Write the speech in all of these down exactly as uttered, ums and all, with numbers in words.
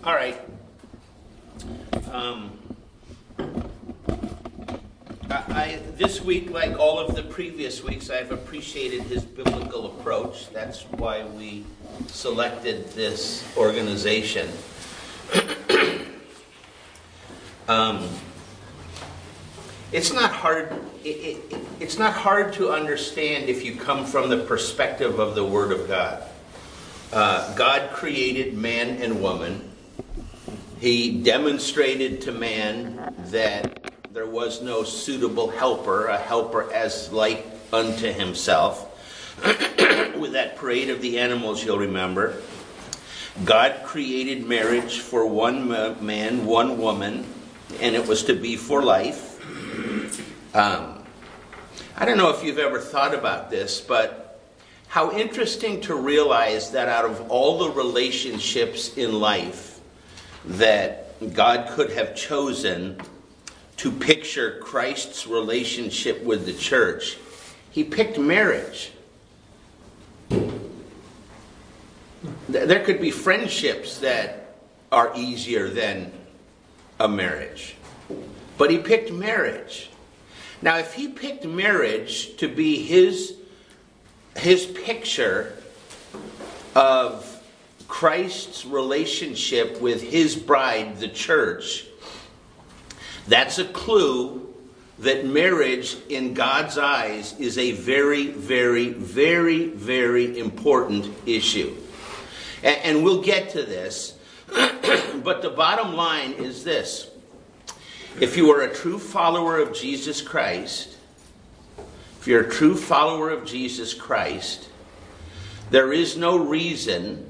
All right. Um, I, I this week, like all of the previous weeks, I've appreciated his biblical approach. That's why we selected this organization. um, it's not hard. It, it, it's not hard to understand if you come from the perspective of the Word of God. Uh, God created man and woman. He demonstrated to man that there was no suitable helper, a helper as like unto himself. With that parade of the animals, you'll remember. God created marriage for one man, one woman, and it was to be for life. Um, I don't know if you've ever thought about this, but how interesting to realize that out of all the relationships in life, that God could have chosen to picture Christ's relationship with the church, he picked marriage. There could be friendships that are easier than a marriage, but he picked marriage. Now, if he picked marriage to be his, his picture of Christ's relationship with his bride, the church, that's a clue that marriage in God's eyes is a very, very, very, very important issue. And, and we'll get to this, but the bottom line is this. If you are a true follower of Jesus Christ, if you're a true follower of Jesus Christ, there is no reason,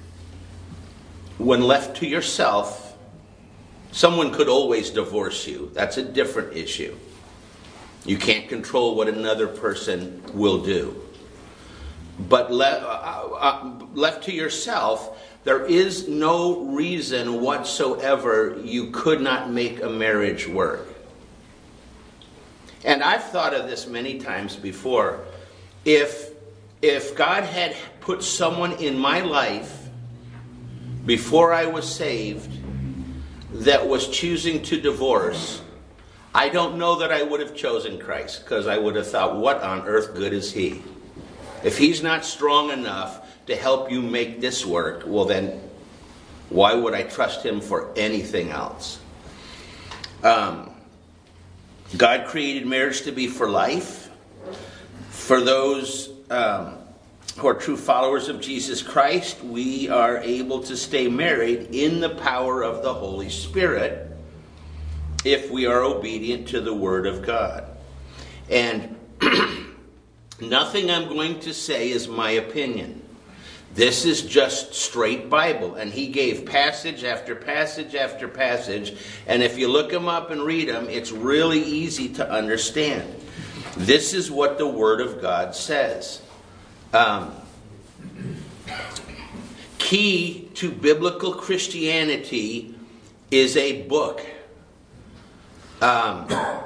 when left to yourself, someone could always divorce you. That's a different issue. You can't control what another person will do. But le- uh, uh, left to yourself, there is no reason whatsoever you could not make a marriage work. And I've thought of this many times before. If, if God had put someone in my life before I was saved that was choosing to divorce, I don't know that I would have chosen Christ, because I would have thought, what on earth good is he? If he's not strong enough to help you make this work, well then, why would I trust him for anything else? Um, God created marriage to be for life. For those um, who are true followers of Jesus Christ, we are able to stay married in the power of the Holy Spirit if we are obedient to the Word of God. And nothing I'm going to say is my opinion. This is just straight Bible. And he gave passage after passage after passage. And if you look them up and read them, it's really easy to understand. This is what the Word of God says. Um, key to biblical Christianity is a book. Um,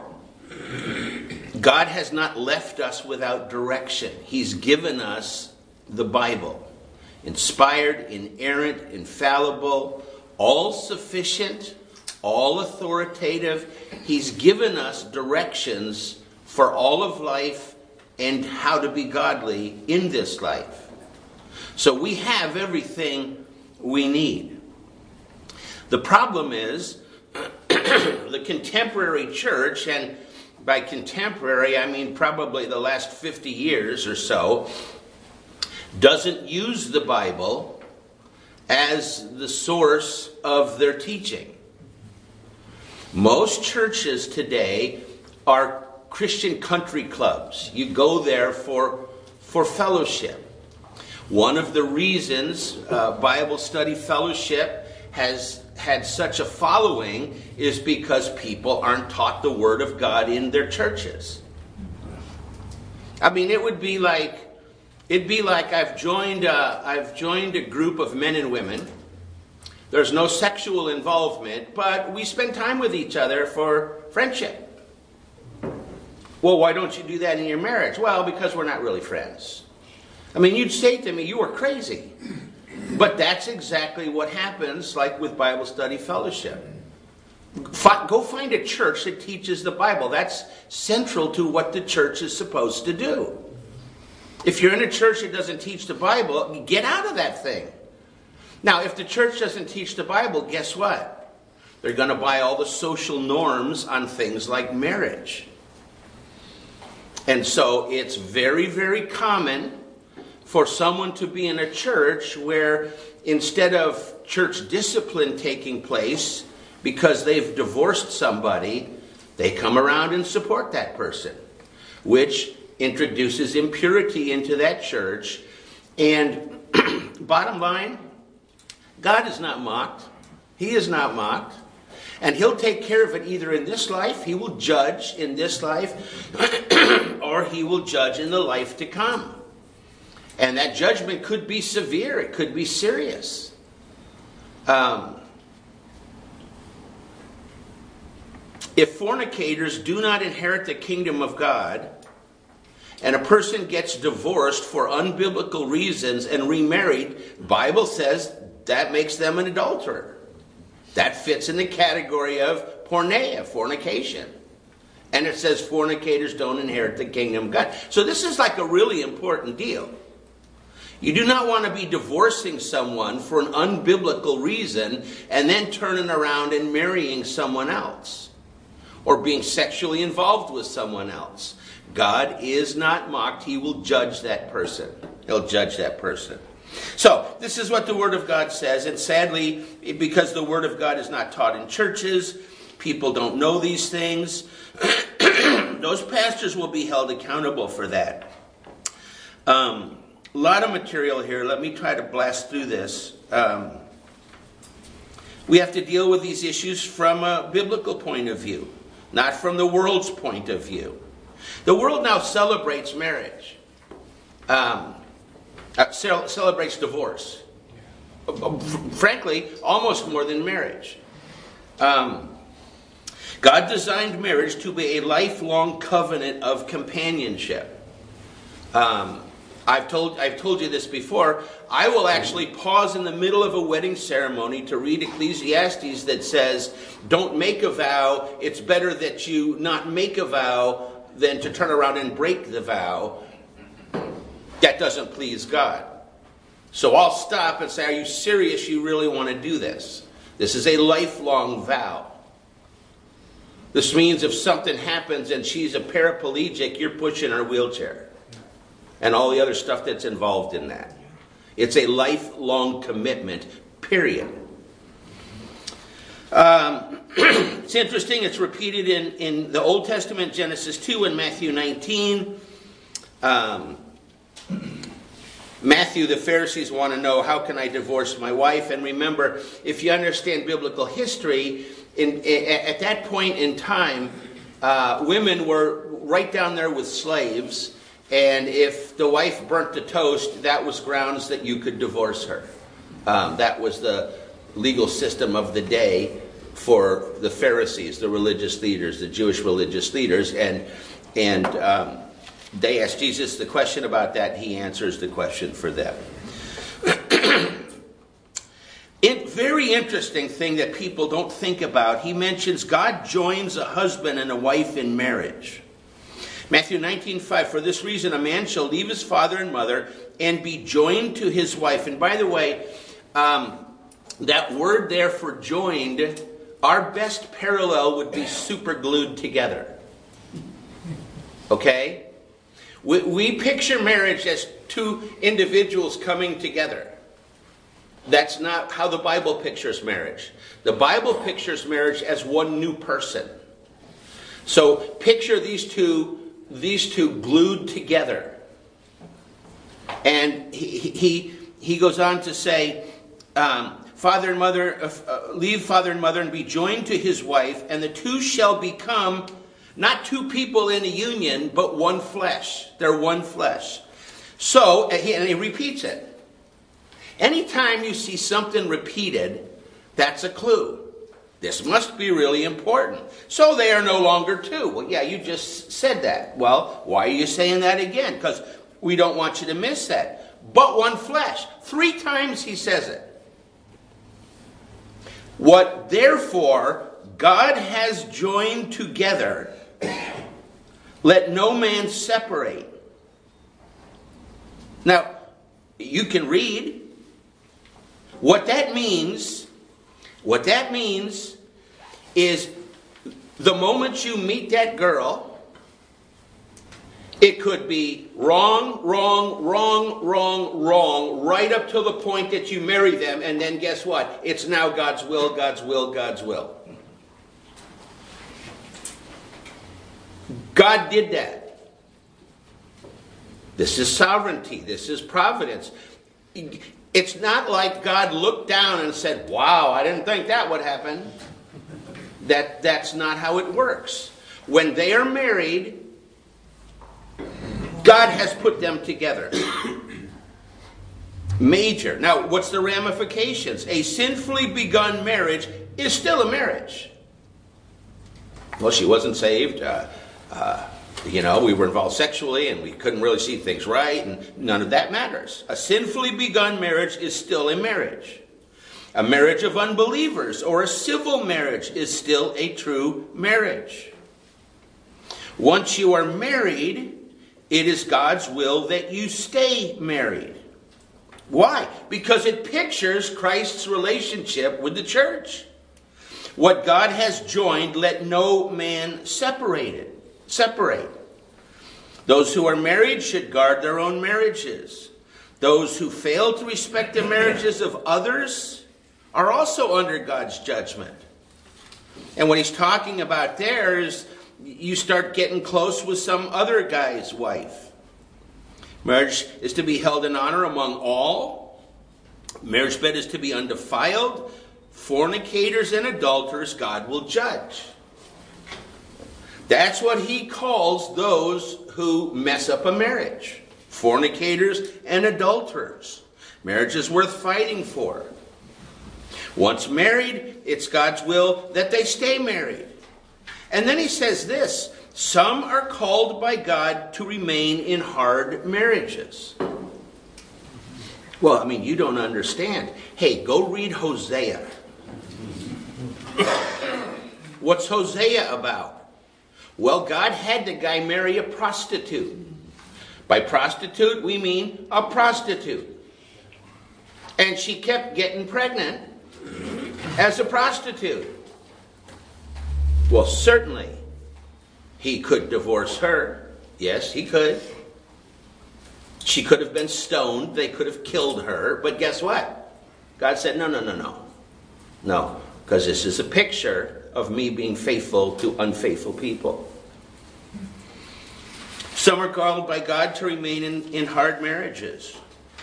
God has not left us without direction. He's given us the Bible. Inspired, inerrant, infallible, all sufficient, all authoritative. He's given us directions for all of life and how to be godly in this life. So we have everything we need. The problem is the contemporary church, and by contemporary I mean probably the last fifty years or so, doesn't use the Bible as the source of their teaching. Most churches today are Christian country clubs. You go there for, for fellowship. One of the reasons uh, Bible Study Fellowship has had such a following is because people aren't taught the Word of God in their churches. I mean, it would be like It'd be like I've joined a, I've joined a group of men and women. There's no sexual involvement, but we spend time with each other for friendship. Well, why don't you do that in your marriage? Well, because we're not really friends. I mean, you'd say to me, you are crazy. But that's exactly what happens, like with Bible Study Fellowship. Fi- go find a church that teaches the Bible. That's central to what the church is supposed to do. If you're in a church that doesn't teach the Bible, get out of that thing. Now, if the church doesn't teach the Bible, guess what? They're going to buy all the social norms on things like marriage. And so it's very, very common for someone to be in a church where instead of church discipline taking place because they've divorced somebody, they come around and support that person, which introduces impurity into that church. And bottom line, God is not mocked. He is not mocked. And he'll take care of it either in this life, he will judge in this life, or he will judge in the life to come. And that judgment could be severe. It could be serious. Um, if fornicators do not inherit the kingdom of God, and a person gets divorced for unbiblical reasons and remarried, Bible says that makes them an adulterer. That fits in the category of porneia, fornication. And it says fornicators don't inherit the kingdom of God. So this is like a really important deal. You do not want to be divorcing someone for an unbiblical reason and then turning around and marrying someone else, or being sexually involved with someone else. God is not mocked. He will judge that person. He'll judge that person. So, this is what the Word of God says. And sadly, because the Word of God is not taught in churches, people don't know these things, those pastors will be held accountable for that. Um, a lot of material here. Let me try to blast through this. Um, we have to deal with these issues from a biblical point of view, not from the world's point of view. The world now celebrates marriage. Um, uh, ce- celebrates divorce. Uh, frankly, almost more than marriage. Um, God designed marriage to be a lifelong covenant of companionship. Um, I've told I've told you this before. I will actually pause in the middle of a wedding ceremony to read Ecclesiastes that says, don't make a vow. It's better that you not make a vow than to turn around and break the vow. That doesn't please God. So I'll stop and say, are you serious you really want to do this? This is a lifelong vow. This means if something happens and she's a paraplegic, you're pushing her wheelchair. And all the other stuff that's involved in that. It's a lifelong commitment, period. Um, it's interesting, it's repeated in, in the Old Testament, Genesis two and Matthew nineteen. Um, Matthew, the Pharisees want to know, how can I divorce my wife? And remember, if you understand biblical history, in, in, at that point in time, uh, women were right down there with slaves. And if the wife burnt the toast, that was grounds that you could divorce her. Um, that was the legal system of the day for the Pharisees, the religious leaders, the Jewish religious leaders. And and um, they asked Jesus the question about that. He answers the question for them. It, very interesting thing that people don't think about. He mentions God joins a husband and a wife in marriage. Matthew nineteen five, for this reason a man shall leave his father and mother and be joined to his wife. And by the way, um, that word there for joined, our best parallel would be super glued together. Okay? We, we picture marriage as two individuals coming together. That's not how the Bible pictures marriage. The Bible pictures marriage as one new person. So picture these two These two glued together. And he he, he goes on to say, um, father and mother, uh, leave father and mother and be joined to his wife, and the two shall become not two people in a union, but one flesh. They're one flesh. So, and he, and he repeats it. Anytime you see something repeated, that's a clue. This must be really important. So they are no longer two. Well, yeah, you just said that. Well, why are you saying that again? Because we don't want you to miss that. but one flesh. Three times he says it. What therefore God has joined together, let no man separate. Now, you can read. What that means, what that means is the moment you meet that girl, it could be wrong, wrong, wrong, wrong, wrong, right up to the point that you marry them, and then guess what? It's now God's will, God's will, God's will. God did that. This is sovereignty. This is providence. It's not like God looked down and said, wow, I didn't think that would happen. That, that's not how it works. When they are married, God has put them together. Major. Now, what's the ramifications? A sinfully begun marriage is still a marriage. Well, she wasn't saved. Uh, uh, you know, we were involved sexually and we couldn't really see things right, and none of that matters. A sinfully begun marriage is still a marriage. A marriage of unbelievers or a civil marriage is still a true marriage. Once you are married, it is God's will that you stay married. Why? Because it pictures Christ's relationship with the church. What God has joined, let no man separate it. Separate. Those who are married should guard their own marriages. Those who fail to respect the marriages of others are also under God's judgment. And what he's talking about there is you start getting close with some other guy's wife. Marriage is to be held in honor among all. Marriage bed is to be undefiled. Fornicators and adulterers God will judge. That's what he calls those who mess up a marriage. Fornicators and adulterers. Marriage is worth fighting for. Once married, it's God's will that they stay married. And then he says this, some are called by God to remain in hard marriages. Well, I mean, you don't understand. Hey, go read Hosea. What's Hosea about? Well, God had the guy marry a prostitute. By prostitute, we mean a prostitute. And she kept getting pregnant as a prostitute. Well, certainly, he could divorce her. Yes, he could. She could have been stoned. They could have killed her. But guess what? God said, no, no, no, no. No, because this is a picture of me being faithful to unfaithful people. Some are called by God to remain in, in hard marriages.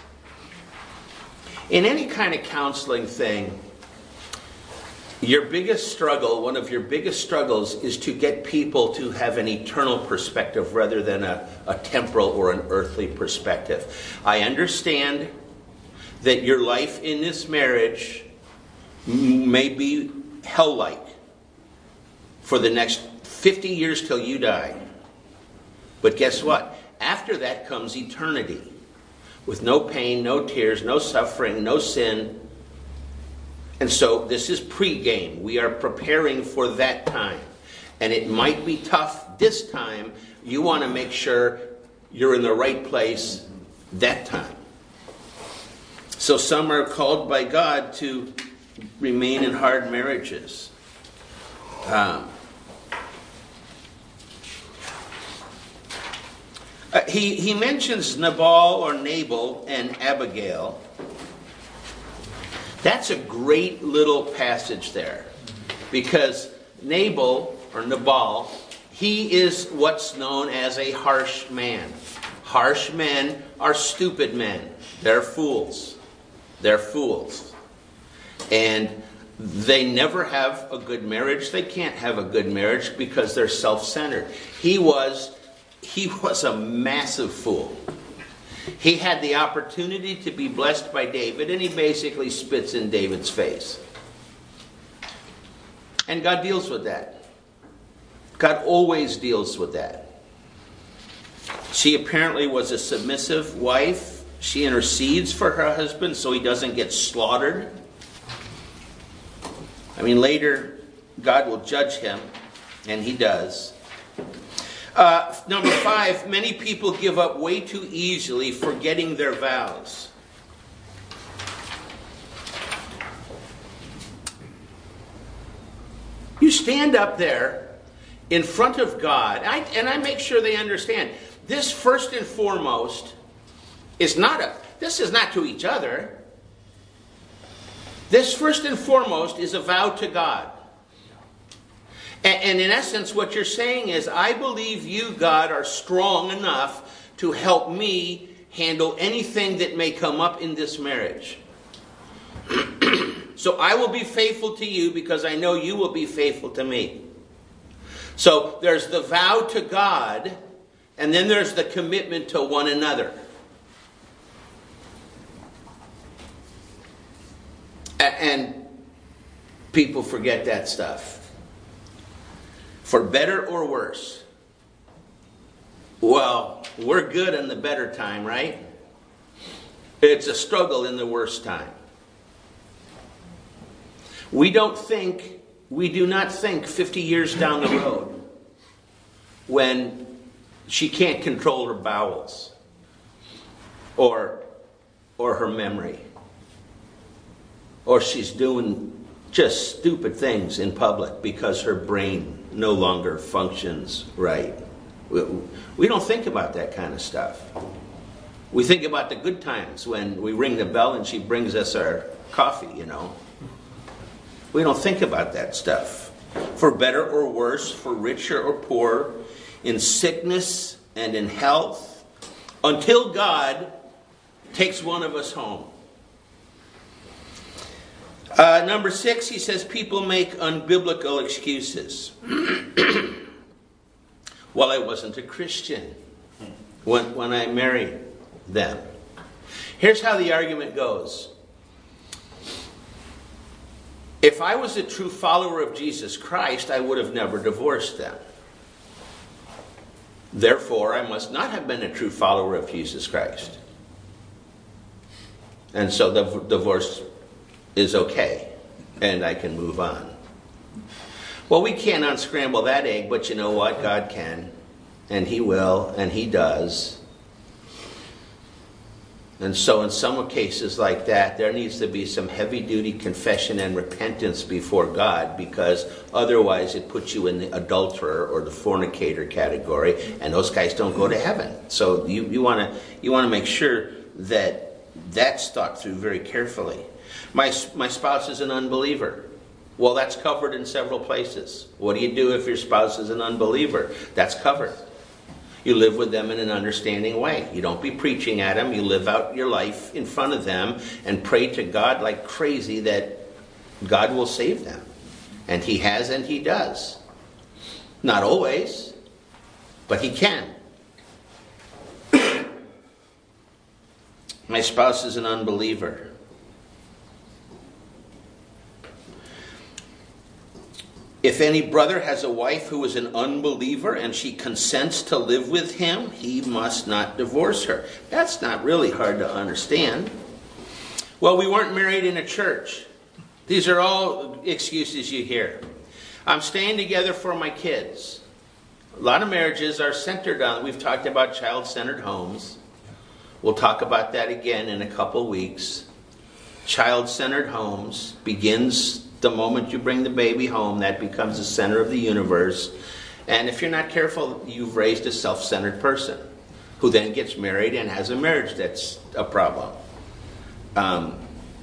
In any kind of counseling thing, your biggest struggle, one of your biggest struggles, is to get people to have an eternal perspective rather than a, a temporal or an earthly perspective. I understand that your life in this marriage may be hell-like for the next fifty years till you die. But guess what? After that comes eternity. With no pain, no tears, no suffering, no sin. And so this is pre-game. We are preparing for that time. And it might be tough this time. You want to make sure you're in the right place that time. So some are called by God to remain in hard marriages. Um, uh, he, he mentions Nabal or Nabal and Abigail. That's a great little passage there. Because Nabal, or Nabal, he is what's known as a harsh man. Harsh men are stupid men. They're fools. They're fools. And they never have a good marriage. They can't have a good marriage because they're self-centered. He was, he was a massive fool. He had the opportunity to be blessed by David, and he basically spits in David's face. And God deals with that. God always deals with that. She apparently was a submissive wife, She intercedes for her husband so he doesn't get slaughtered. I mean, later, God will judge him, and he does. Uh, number five, many people give up way too easily, forgetting their vows. You stand up there in front of God, I, and I make sure they understand, this first and foremost is not a, this is not to each other. This first and foremost is a vow to God. And, and in essence, what you're saying is, I believe you, God, are strong enough to help me handle anything that may come up in this marriage. So I will be faithful to you because I know you will be faithful to me. So there's the vow to God, and then there's the commitment to one another. And people forget that stuff. For better or worse. Well, we're good in the better time, right? It's a struggle in the worst time. We don't think, we do not think fifty years down the road when she can't control her bowels or, or her memory, or she's doing just stupid things in public because her brain no longer functions right. We, we don't think about that kind of stuff. We think about the good times when we ring the bell and she brings us our coffee, you know. We don't think about that stuff. For better or worse, for richer or poor, in sickness and in health, until God takes one of us home. Uh, number six, he says people make unbiblical excuses. Well, I wasn't a Christian when, when I married them. Here's how the argument goes. If I was a true follower of Jesus Christ, I would have never divorced them. Therefore, I must not have been a true follower of Jesus Christ. And so the divorce is okay, and I can move on. Well, we can't unscramble that egg, but you know what? God can, and He will, and He does. And so in some cases like that, there needs to be some heavy-duty confession and repentance before God, because otherwise it puts you in the adulterer or the fornicator category, and those guys don't go to heaven. So you, you want to you want to make sure that that's thought through very carefully. My, my spouse is an unbeliever. Well, that's covered in several places. What do you do if your spouse is an unbeliever? That's covered. You live with them in an understanding way. You don't be preaching at them. You live out your life in front of them and pray to God like crazy that God will save them. And He has and He does. Not always, but He can. My spouse is an unbeliever. If any brother has a wife who is an unbeliever and she consents to live with him, he must not divorce her. That's not really hard to understand. Well, we weren't married in a church. These are all excuses you hear. I'm staying together for my kids. A lot of marriages are centered on, we've talked about child-centered homes. We'll talk about that again in a couple weeks. Child-centered homes begins the moment you bring the baby home. That becomes the center of the universe. And if you're not careful, you've raised a self-centered person who then gets married and has a marriage that's a problem. Um,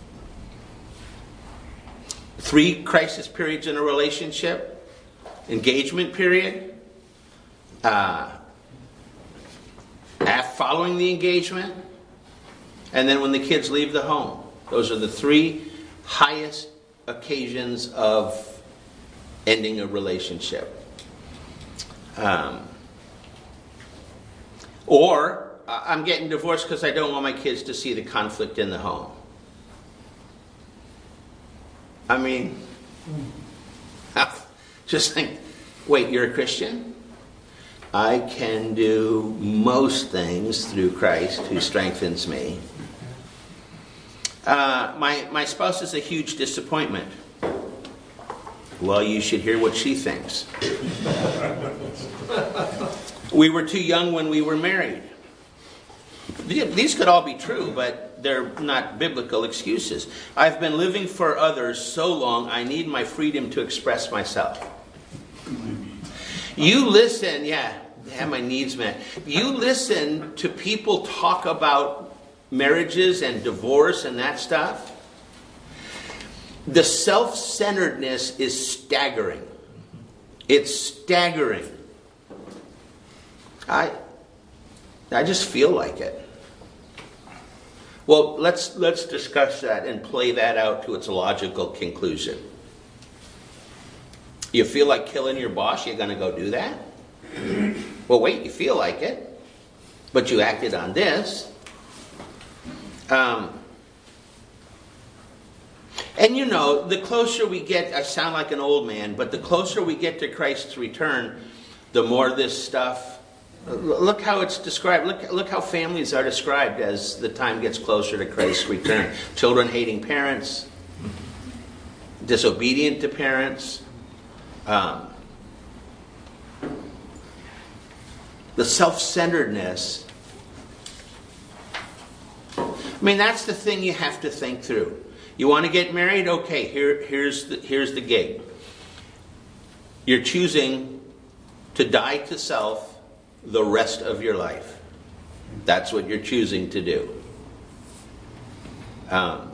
three crisis periods in a relationship. Engagement period. Uh, following the engagement. And then when the kids leave the home. Those are the three highest occasions of ending a relationship. Um, or I'm getting divorced because I don't want my kids to see the conflict in the home. I mean, just think, wait, you're a Christian? I can do most things through Christ who strengthens me. Uh, my, my spouse is a huge disappointment. Well, you should hear what she thinks. We were too young when we were married. These could all be true, but they're not biblical excuses. I've been living for others so long, I need my freedom to express myself. You listen, yeah, have my needs met. You listen to people talk about marriages and divorce and that stuff. The self-centeredness is staggering. It's staggering. I, I just feel like it. Well, let's let's discuss that and play that out to its logical conclusion. You feel like killing your boss, you're going to go do that? Well, wait, you feel like it, but you acted on this. Um, and you know, the closer we get, I sound like an old man, but the closer we get to Christ's return, the more this stuff, look how it's described. Look, look how families are described as the time gets closer to Christ's return. Children hating parents, disobedient to parents. Um, the self-centeredness. I mean, that's the thing you have to think through. You want to get married? Okay, here, here's the, here's the gig. You're choosing to die to self the rest of your life. That's what you're choosing to do. Um,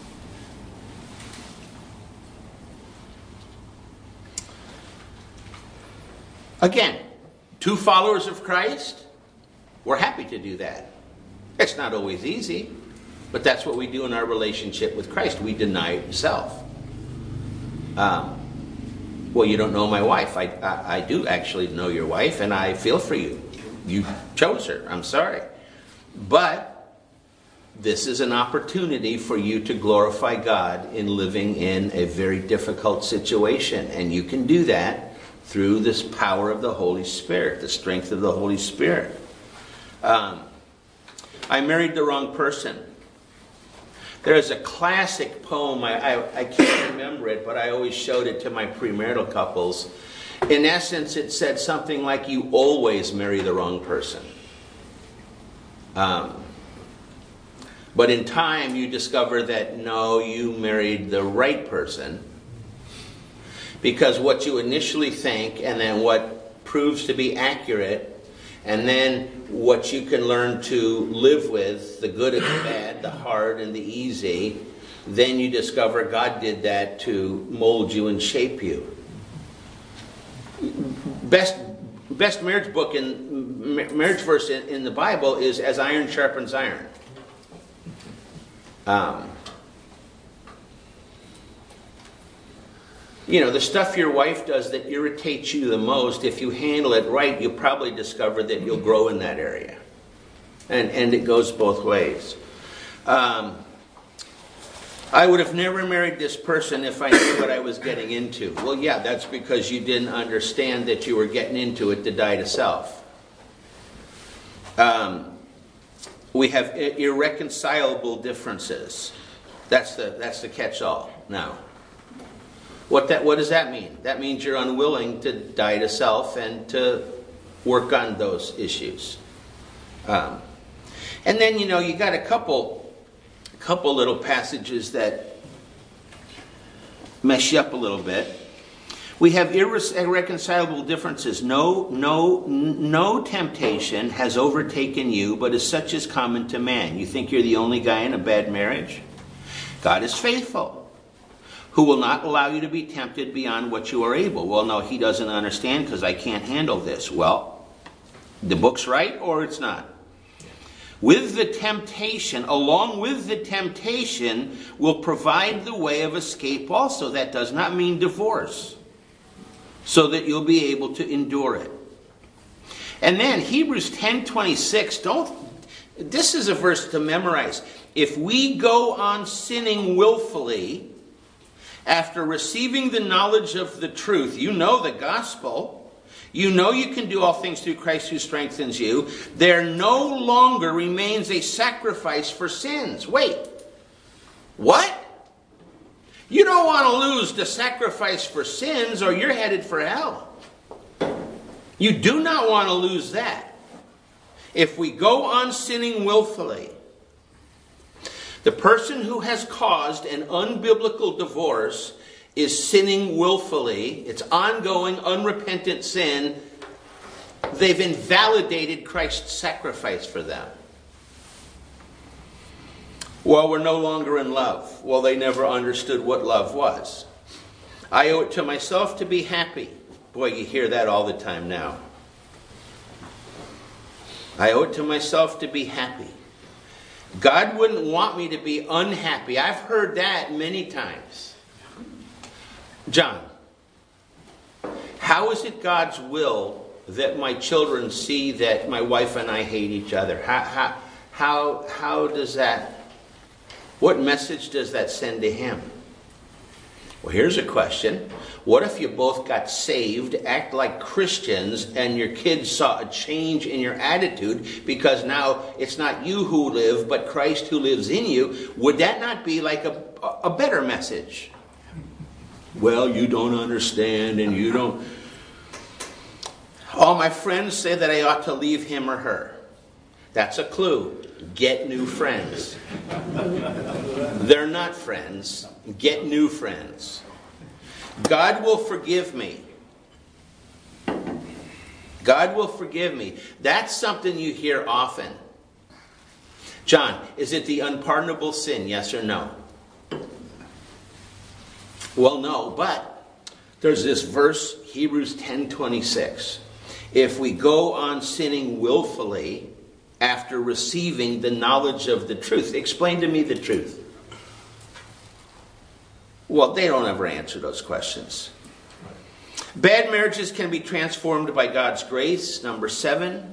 again, two followers of Christ, we're happy to do that. It's not always easy, but that's what we do in our relationship with Christ. We deny self. Um, well, you don't know my wife. I, I, I do actually know your wife, and I feel for you. You chose her. I'm sorry. But this is an opportunity for you to glorify God in living in a very difficult situation. And you can do that through this power of the Holy Spirit, the strength of the Holy Spirit. Um, I married the wrong person. There is a classic poem, I, I, I can't remember it, but I always showed it to my premarital couples. In essence, it said something like, you always marry the wrong person. Um, but in time, you discover that, no, you married the right person. Because what you initially think, and then what proves to be accurate, and then what you can learn to live with, the good and the bad, the hard and the easy, then you discover God did that to mold you and shape you. Best best marriage book in marriage verse in, in the Bible is as iron sharpens iron. Um, you know, the stuff your wife does that irritates you the most, if you handle it right, you'll probably discover that you'll grow in that area. And and it goes both ways. Um, I would have never married this person if I knew what I was getting into. Well, yeah, that's because you didn't understand that you were getting into it to die to self. Um, we have irreconcilable differences. That's the that's the catch-all now. What that what does that mean? That means you're unwilling to die to self and to work on those issues. Um, and then, you know, you got a couple couple little passages that mess you up a little bit. We have irre- irreconcilable differences. No, no, no temptation has overtaken you, but is such as common to man. You think you're the only guy in a bad marriage? God is faithful, who will not allow you to be tempted beyond what you are able. Well, no, he doesn't understand because I can't handle this. Well, the book's right or it's not. With the temptation, along with the temptation, will provide the way of escape also. That does not mean divorce, so that you'll be able to endure it. And then Hebrews ten twenty-six, don't, this is a verse to memorize. If we go on sinning willfully, after receiving the knowledge of the truth, you know the gospel, You know you can do all things through Christ who strengthens you. There no longer remains a sacrifice for sins. Wait, what? You don't want to lose the sacrifice for sins or you're headed for hell. You do not want to lose that. If we go on sinning willfully, the person who has caused an unbiblical divorce is sinning willfully. It's ongoing, unrepentant sin. They've invalidated Christ's sacrifice for them. Well, we're no longer in love. Well, they never understood what love was. I owe it to myself to be happy. Boy, you hear that all the time now. I owe it to myself to be happy. God wouldn't want me to be unhappy. I've heard that many times. John, how is it God's will that my children see that my wife and I hate each other? How, how, how, how does that, what message does that send to him? Well, here's a question. What if you both got saved, act like Christians, and your kids saw a change in your attitude because now it's not you who live, but Christ who lives in you? Would that not be like a, a better message? Well, you don't understand and you don't... All my friends say that I ought to leave him or her. That's a clue. Get new friends. They're not friends. Get new friends. God will forgive me. God will forgive me. That's something you hear often. John, is it the unpardonable sin? Yes or no? Well, no, but there's this verse, Hebrews ten twenty-six. If we go on sinning willfully after receiving the knowledge of the truth. Explain to me the truth. Well, they don't ever answer those questions. Bad marriages can be transformed by God's grace. Number seven.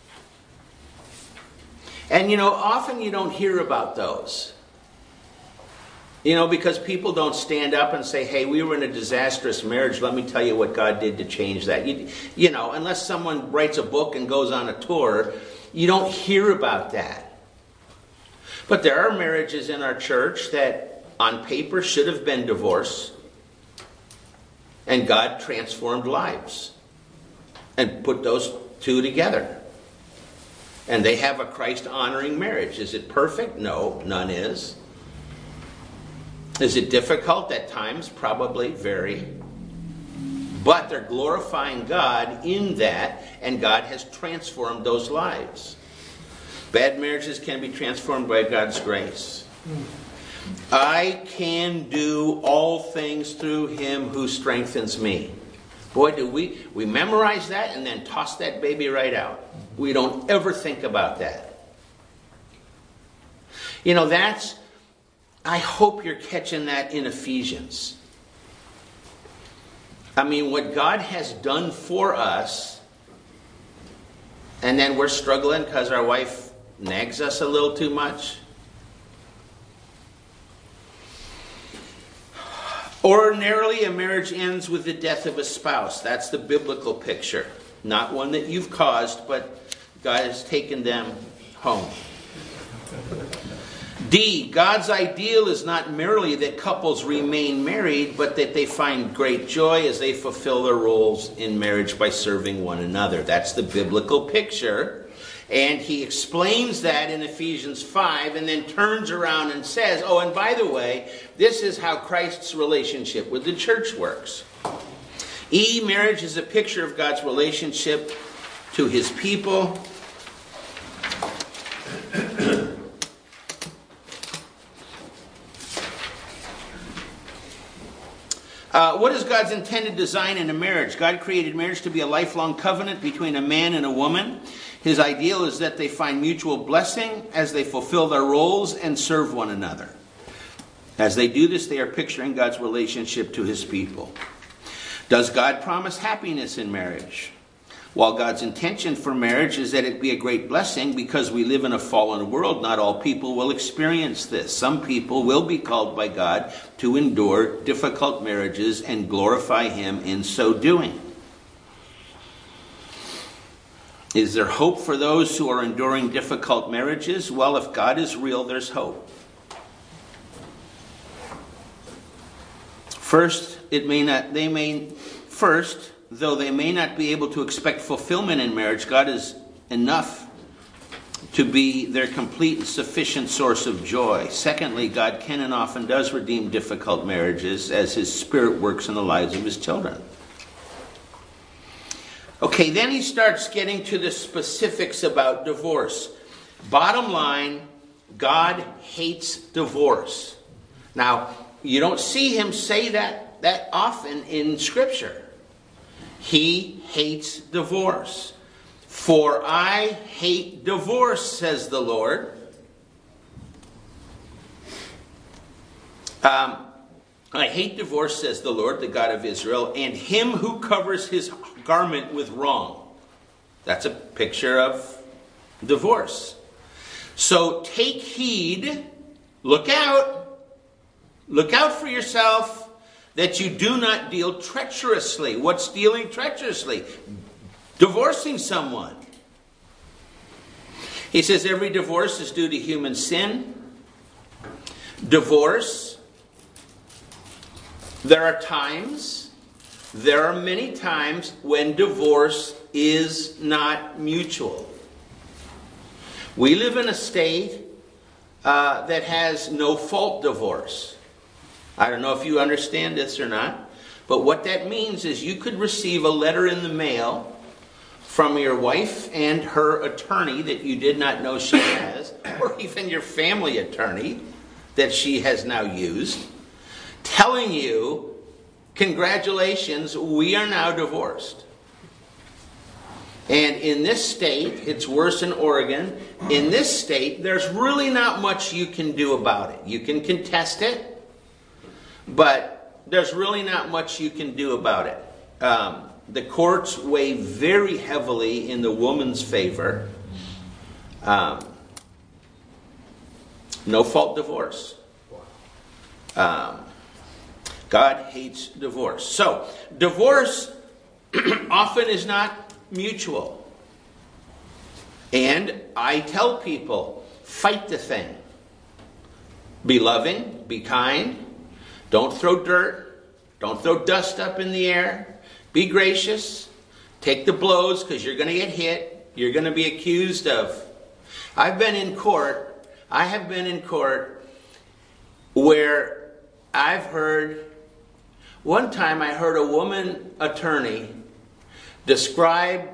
And you know, often you don't hear about those. You know, because people don't stand up and say, hey, we were in a disastrous marriage. Let me tell you what God did to change that. You, you know, unless someone writes a book and goes on a tour, you don't hear about that. But there are marriages in our church that on paper should have been divorce. And God transformed lives and put those two together. And they have a Christ-honoring marriage. Is it perfect? No, none is. Is it difficult at times? Probably, very. But they're glorifying God in that, and God has transformed those lives. Bad marriages can be transformed by God's grace. I can do all things through Him who strengthens me. Boy, do we, we memorize that and then toss that baby right out. We don't ever think about that. You know, that's, I hope you're catching that in Ephesians. I mean, what God has done for us, and then we're struggling because our wife nags us a little too much. Ordinarily, a marriage ends with the death of a spouse. That's the biblical picture. Not one that you've caused, but God has taken them home. D, God's ideal is not merely that couples remain married, but that they find great joy as they fulfill their roles in marriage by serving one another. That's the biblical picture. And he explains that in Ephesians five and then turns around and says, oh, and by the way, this is how Christ's relationship with the church works. E, marriage is a picture of God's relationship to His people. Uh, what is God's intended design in a marriage? God created marriage to be a lifelong covenant between a man and a woman. His ideal is that they find mutual blessing as they fulfill their roles and serve one another. As they do this, they are picturing God's relationship to His people. Does God promise happiness in marriage? While God's intention for marriage is that it be a great blessing, because we live in a fallen world, not all people will experience this. Some people will be called by God to endure difficult marriages and glorify Him in so doing. Is there hope for those who are enduring difficult marriages? Well, if God is real, there's hope. First, it may not, they may, first, though they may not be able to expect fulfillment in marriage, God is enough to be their complete and sufficient source of joy. Secondly, God can and often does redeem difficult marriages as His Spirit works in the lives of His children. Okay, then he starts getting to the specifics about divorce. Bottom line, God hates divorce. Now, you don't see him say that that often in Scripture. He hates divorce. For I hate divorce, says the Lord. Um, I hate divorce, says the Lord, the God of Israel, and him who covers his garment with wrong. That's a picture of divorce. So take heed, look out, look out for yourself that you do not deal treacherously. What's dealing treacherously? Divorcing someone. He says every divorce is due to human sin. Divorce. There are times, there are many times when divorce is not mutual. We live in a state uh, that has no fault divorce. I don't know if you understand this or not, but what that means is you could receive a letter in the mail from your wife and her attorney that you did not know she has, or even your family attorney that she has now used, telling you, congratulations, we are now divorced. And in this state, it's worse in Oregon, in this state, there's really not much you can do about it. You can contest it, but there's really not much you can do about it. Um, the courts weigh very heavily in the woman's favor. Um, no fault divorce. Um, God hates divorce. So, divorce often is not mutual. And I tell people, fight the thing. Be loving, be kind. Don't throw dirt. Don't throw dust up in the air. Be gracious. Take the blows because you're going to get hit. You're going to be accused of. I've been in court. I have been in court where I've heard, one time I heard a woman attorney describe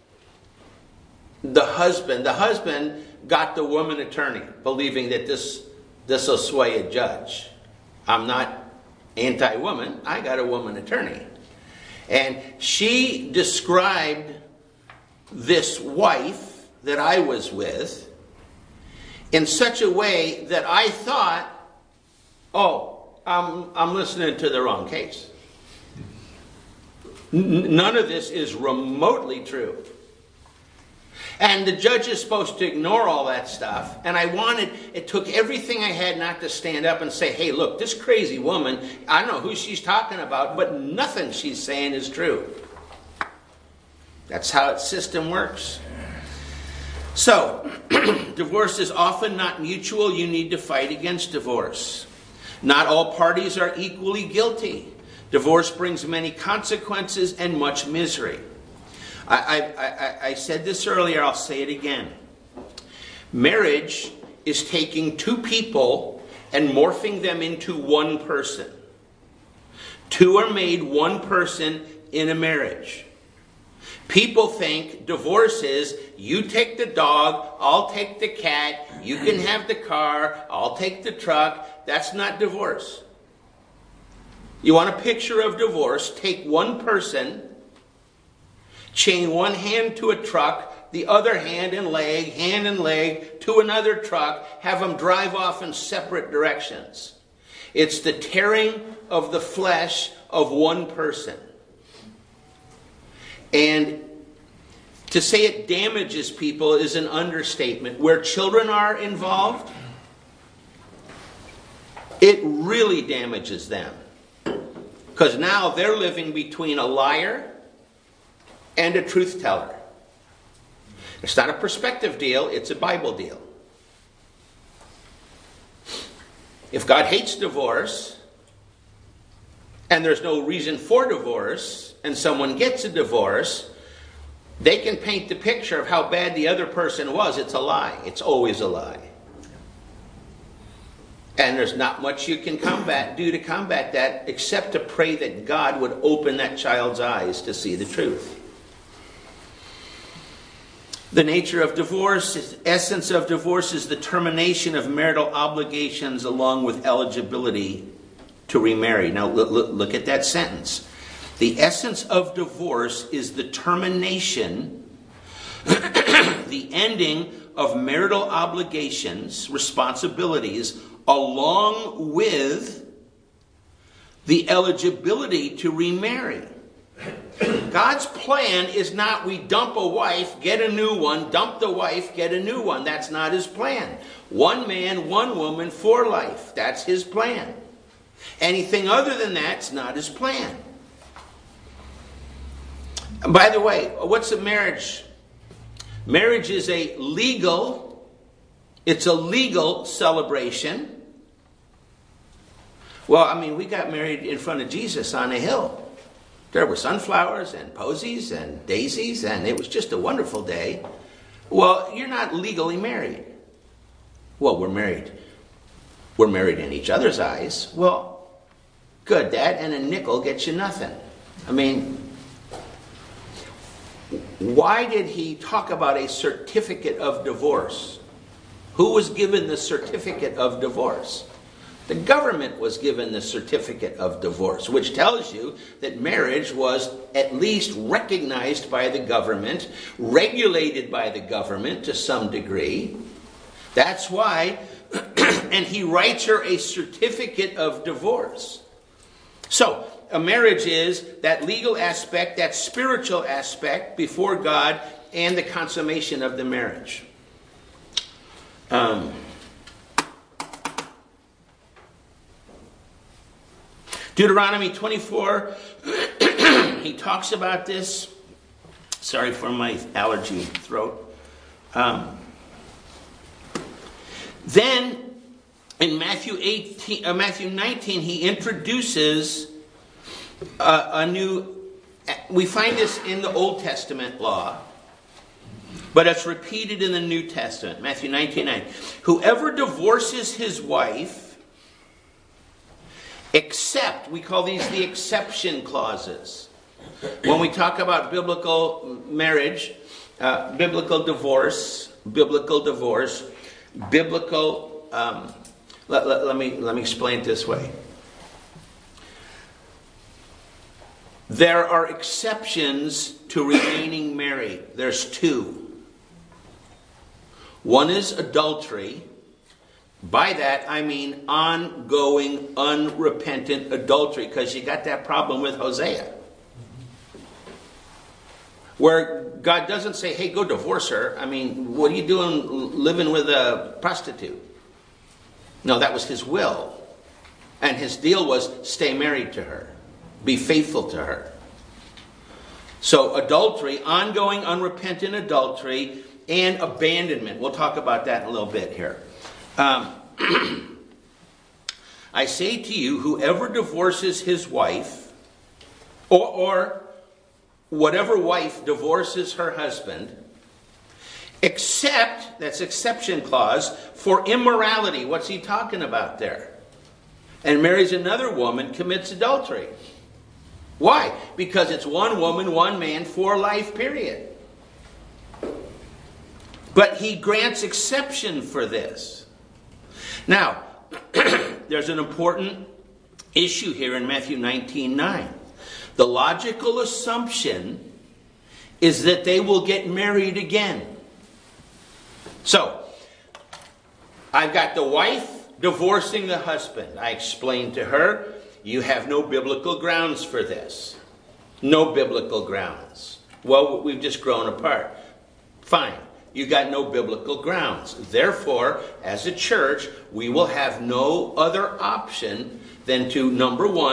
the husband. The husband got the woman attorney, believing that this this will sway a judge. I'm not anti-woman. I got a woman attorney. And she described this wife that I was with in such a way that I thought, oh, I'm, I'm listening to the wrong case. N- none of this is remotely true. And the judge is supposed to ignore all that stuff. And I wanted, it took everything I had not to stand up and say, hey, look, this crazy woman, I don't know who she's talking about, but nothing she's saying is true. That's how its system works. So, divorce is often not mutual. You need to fight against divorce. Not all parties are equally guilty. Divorce brings many consequences and much misery. I, I, I, I said this earlier, I'll say it again. Marriage is taking two people and morphing them into one person. Two are made one person in a marriage. People think divorce is, you take the dog, I'll take the cat, you can have the car, I'll take the truck. That's not divorce. You want a picture of divorce, take one person, chain one hand to a truck, the other hand and leg, hand and leg to another truck, have them drive off in separate directions. It's the tearing of the flesh of one person. And to say it damages people is an understatement. Where children are involved, it really damages them. Because now they're living between a liar and a truth teller. It's not a perspective deal, it's a Bible deal. If God hates divorce, and there's no reason for divorce, and someone gets a divorce, they can paint the picture of how bad the other person was. It's a lie. It's always a lie. And there's not much you can combat, do to combat that, except to pray that God would open that child's eyes to see the truth. The nature of divorce, the essence of divorce is the termination of marital obligations along with eligibility to remarry. Now look, look, look at that sentence. The essence of divorce is the termination, the ending of marital obligations, responsibilities, along with the eligibility to remarry. God's plan is not we dump a wife, get a new one, dump the wife, get a new one. That's not his plan. One man, one woman for life. That's his plan. Anything other than that's not his plan. By the way, what's a marriage? Marriage is a legal, it's a legal celebration. Well, I mean, we got married in front of Jesus on a hill. There were sunflowers and posies and daisies, and it was just a wonderful day. Well, you're not legally married. Well, we're married. We're married in each other's eyes. Well, good. That and a nickel gets you nothing. I mean, why did he talk about a certificate of divorce? Who was given the certificate of divorce? The government was given the certificate of divorce, which tells you that marriage was at least recognized by the government, regulated by the government to some degree. That's why, and he writes her a certificate of divorce. So, a marriage is that legal aspect, that spiritual aspect before God, and the consummation of the marriage. Um... Deuteronomy twenty-four, he talks about this. Sorry for my allergy throat. Um, then, in Matthew eighteen, uh, Matthew nineteen, he introduces uh, a new. We find this in the Old Testament law, but it's repeated in the New Testament. Matthew nineteen nine. Whoever divorces his wife, except, we call these the exception clauses. When we talk about biblical marriage, uh, biblical divorce, biblical divorce, biblical, um, let, let, let me let me explain it this way. There are exceptions to remaining married. There's two. One is adultery. By that, I mean ongoing, unrepentant adultery, because you got that problem with Hosea. Where God doesn't say, hey, go divorce her. I mean, what are you doing living with a prostitute? No, that was his will. And his deal was stay married to her. Be faithful to her. So adultery, ongoing, unrepentant adultery, and abandonment. We'll talk about that in a little bit here. Um, I say to you, whoever divorces his wife, or, or whatever wife divorces her husband, except, that's exception clause, for immorality. What's he talking about there? And marries another woman, commits adultery. Why? Because it's one woman, one man, for life, period. But he grants exception for this. Now, there's an important issue here in Matthew nineteen nine. The logical assumption is that they will get married again. So, I've got the wife divorcing the husband. I explained to her, you have no biblical grounds for this. No biblical grounds. Well, we've just grown apart. Fine. You got no biblical grounds. Therefore, as a church, we will have no other option than to, number one,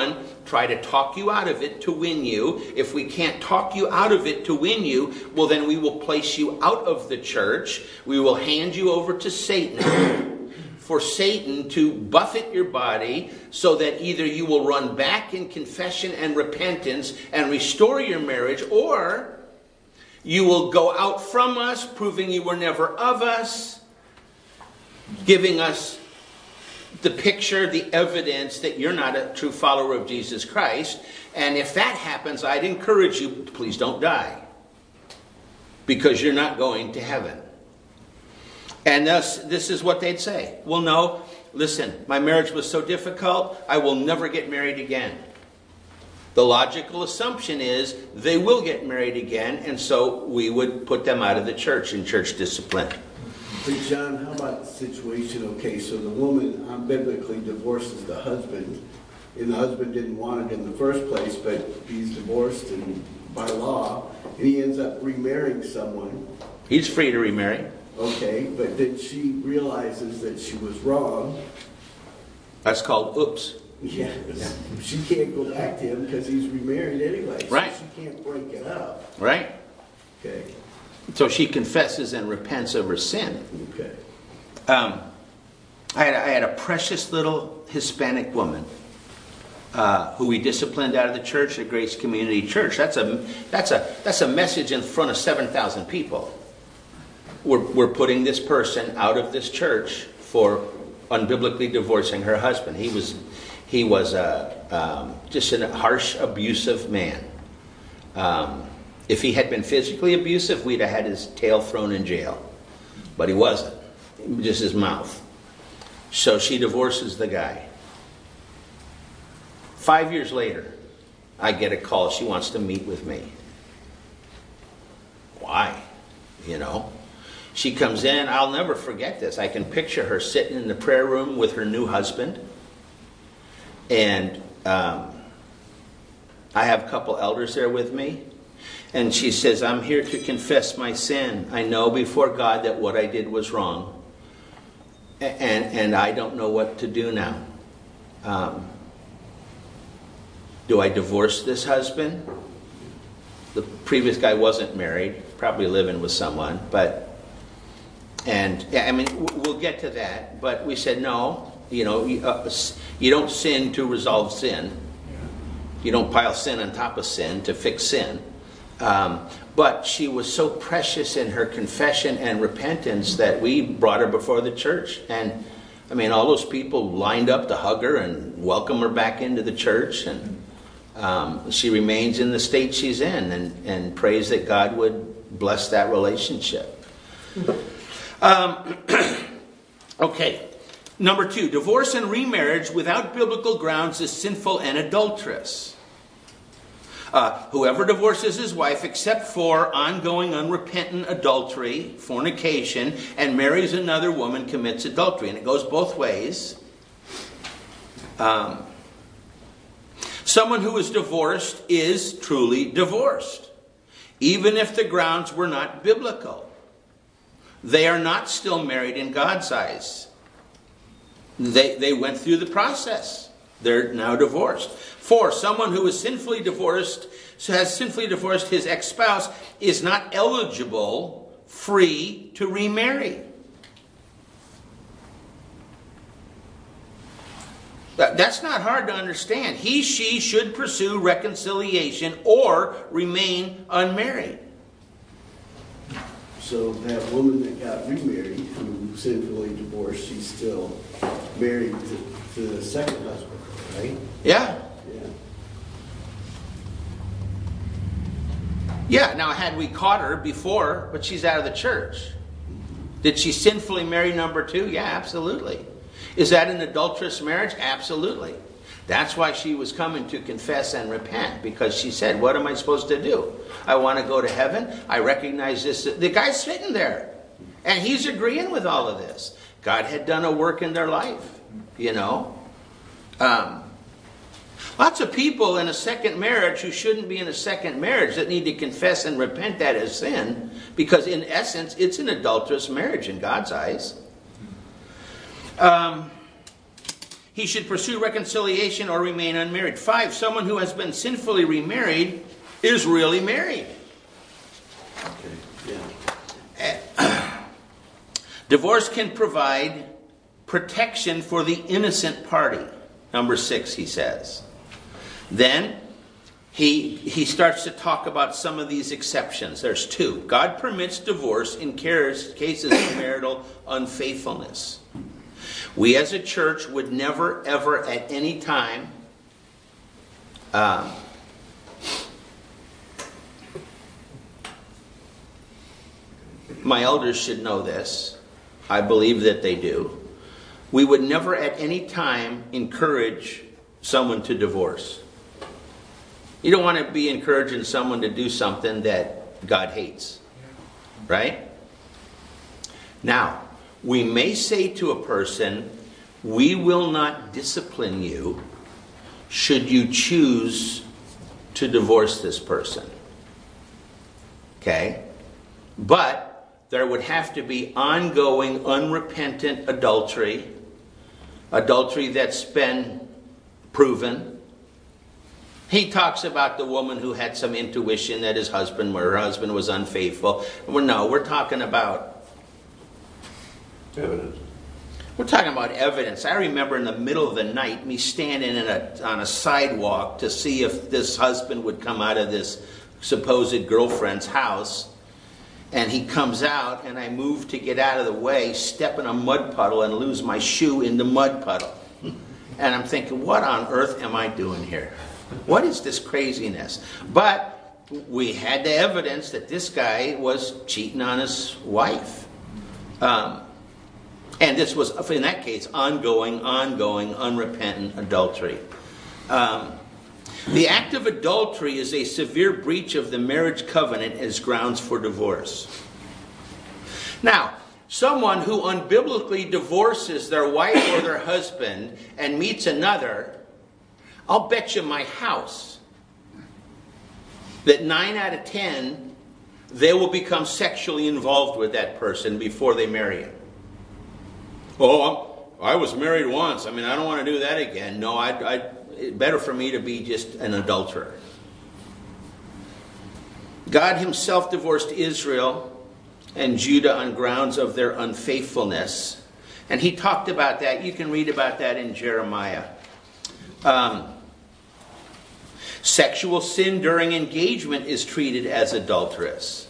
try to talk you out of it to win you. If we can't talk you out of it to win you, well, then we will place you out of the church. We will hand you over to Satan for Satan to buffet your body so that either you will run back in confession and repentance and restore your marriage, or you will go out from us, proving you were never of us, giving us the picture, the evidence that you're not a true follower of Jesus Christ. And if that happens, I'd encourage you, please don't die, because you're not going to heaven. And thus, this is what they'd say. Well, no, listen, my marriage was so difficult, I will never get married again. The logical assumption is they will get married again, and so we would put them out of the church in church discipline. But John, how about the situation, okay, so the woman unbiblically divorces the husband, and the husband didn't want it in the first place, but he's divorced and by law, and he ends up remarrying someone. He's free to remarry. Okay, but then she realizes that she was wrong. That's called oops. Yeah, she can't go back to him because he's remarried anyway. So right. She can't break it up. Right. Okay. So she confesses and repents of her sin. Okay. Um, I had, I had a precious little Hispanic woman uh, who we disciplined out of the church at Grace Community Church. That's a that's a that's a message in front of seven thousand people. We're we're putting this person out of this church for unbiblically divorcing her husband. He was he was a um, just a harsh, abusive man. Um, If he had been physically abusive, we'd have had his tail thrown in jail. But he wasn't. Just his mouth. So she divorces the guy. Five years later, I get a call. She wants to meet with me. Why? You know? She comes in. I'll never forget this. I can picture her sitting in the prayer room with her new husband. And um, I have a couple elders there with me. And she says, I'm here to confess my sin. I know before God that what I did was wrong. And, and I don't know what to do now. Um, do I divorce this husband? The previous guy wasn't married, probably living with someone. But, and I mean, we'll get to that. But we said, no, you know, you, uh, you don't sin to resolve sin. You don't pile sin on top of sin to fix sin. Um, but she was so precious in her confession and repentance that we brought her before the church. And I mean, all those people lined up to hug her and welcome her back into the church. And um, she remains in the state she's in, and, and prays that God would bless that relationship. Um, okay. Number two, divorce and remarriage without biblical grounds is sinful and adulterous. Uh, whoever divorces his wife except for ongoing unrepentant adultery, fornication, and marries another woman commits adultery. And it goes both ways. Um, someone who is divorced is truly divorced, even if the grounds were not biblical. They are not still married in God's eyes. They, they went through the process. They're now divorced. Four, someone who is sinfully divorced, has sinfully divorced his ex-spouse, is not eligible, free to remarry. That's not hard to understand. He, she should pursue reconciliation or remain unmarried. So that woman that got remarried, who sinfully divorced, she's still married to, to the second husband, right? Yeah. Yeah. Yeah, now had we caught her before, but she's out of the church. Did she sinfully marry number two? Yeah, absolutely. Is that an adulterous marriage? Absolutely. That's why she was coming to confess and repent, because she said, what am I supposed to do? I want to go to heaven. I recognize this. The guy's sitting there, and he's agreeing with all of this. God had done a work in their life, you know. Um, lots of people in a second marriage who shouldn't be in a second marriage that need to confess and repent that as sin, because in essence, it's an adulterous marriage in God's eyes. Um, he should pursue reconciliation or remain unmarried. Five, someone who has been sinfully remarried is really married. Okay. Yeah. Divorce can provide protection for the innocent party. Number six, he says. Then he, he starts to talk about some of these exceptions. There's two. God permits divorce in cases of marital unfaithfulness. We as a church would never, ever, at any time um, my elders should know this. I believe that they do. We would never at any time encourage someone to divorce. You don't want to be encouraging someone to do something that God hates. Right? Now, we may say to a person, we will not discipline you should you choose to divorce this person. Okay? But there would have to be ongoing, unrepentant adultery. Adultery that's been proven. He talks about the woman who had some intuition that his husband, or her husband was unfaithful. Well, no, we're talking about Evidence. We're talking about evidence. I remember in the middle of the night, me standing in a, on a sidewalk to see if this husband would come out of this supposed girlfriend's house. And he comes out, and I move to get out of the way, step in a mud puddle, and lose my shoe in the mud puddle. And I'm thinking, what on earth am I doing here? What is this craziness? But we had the evidence that this guy was cheating on his wife. Um, and this was, in that case, ongoing, ongoing, unrepentant adultery. Um, the act of adultery is a severe breach of the marriage covenant as grounds for divorce. Now, someone who unbiblically divorces their wife or their husband and meets another, I'll bet you my house that nine out of ten, they will become sexually involved with that person before they marry him. Oh, I was married once. I mean, I don't want to do that again. No, I, I, it's better for me to be just an adulterer. God himself divorced Israel and Judah on grounds of their unfaithfulness. And he talked about that. You can read about that in Jeremiah. Um, sexual sin during engagement is treated as adulterous.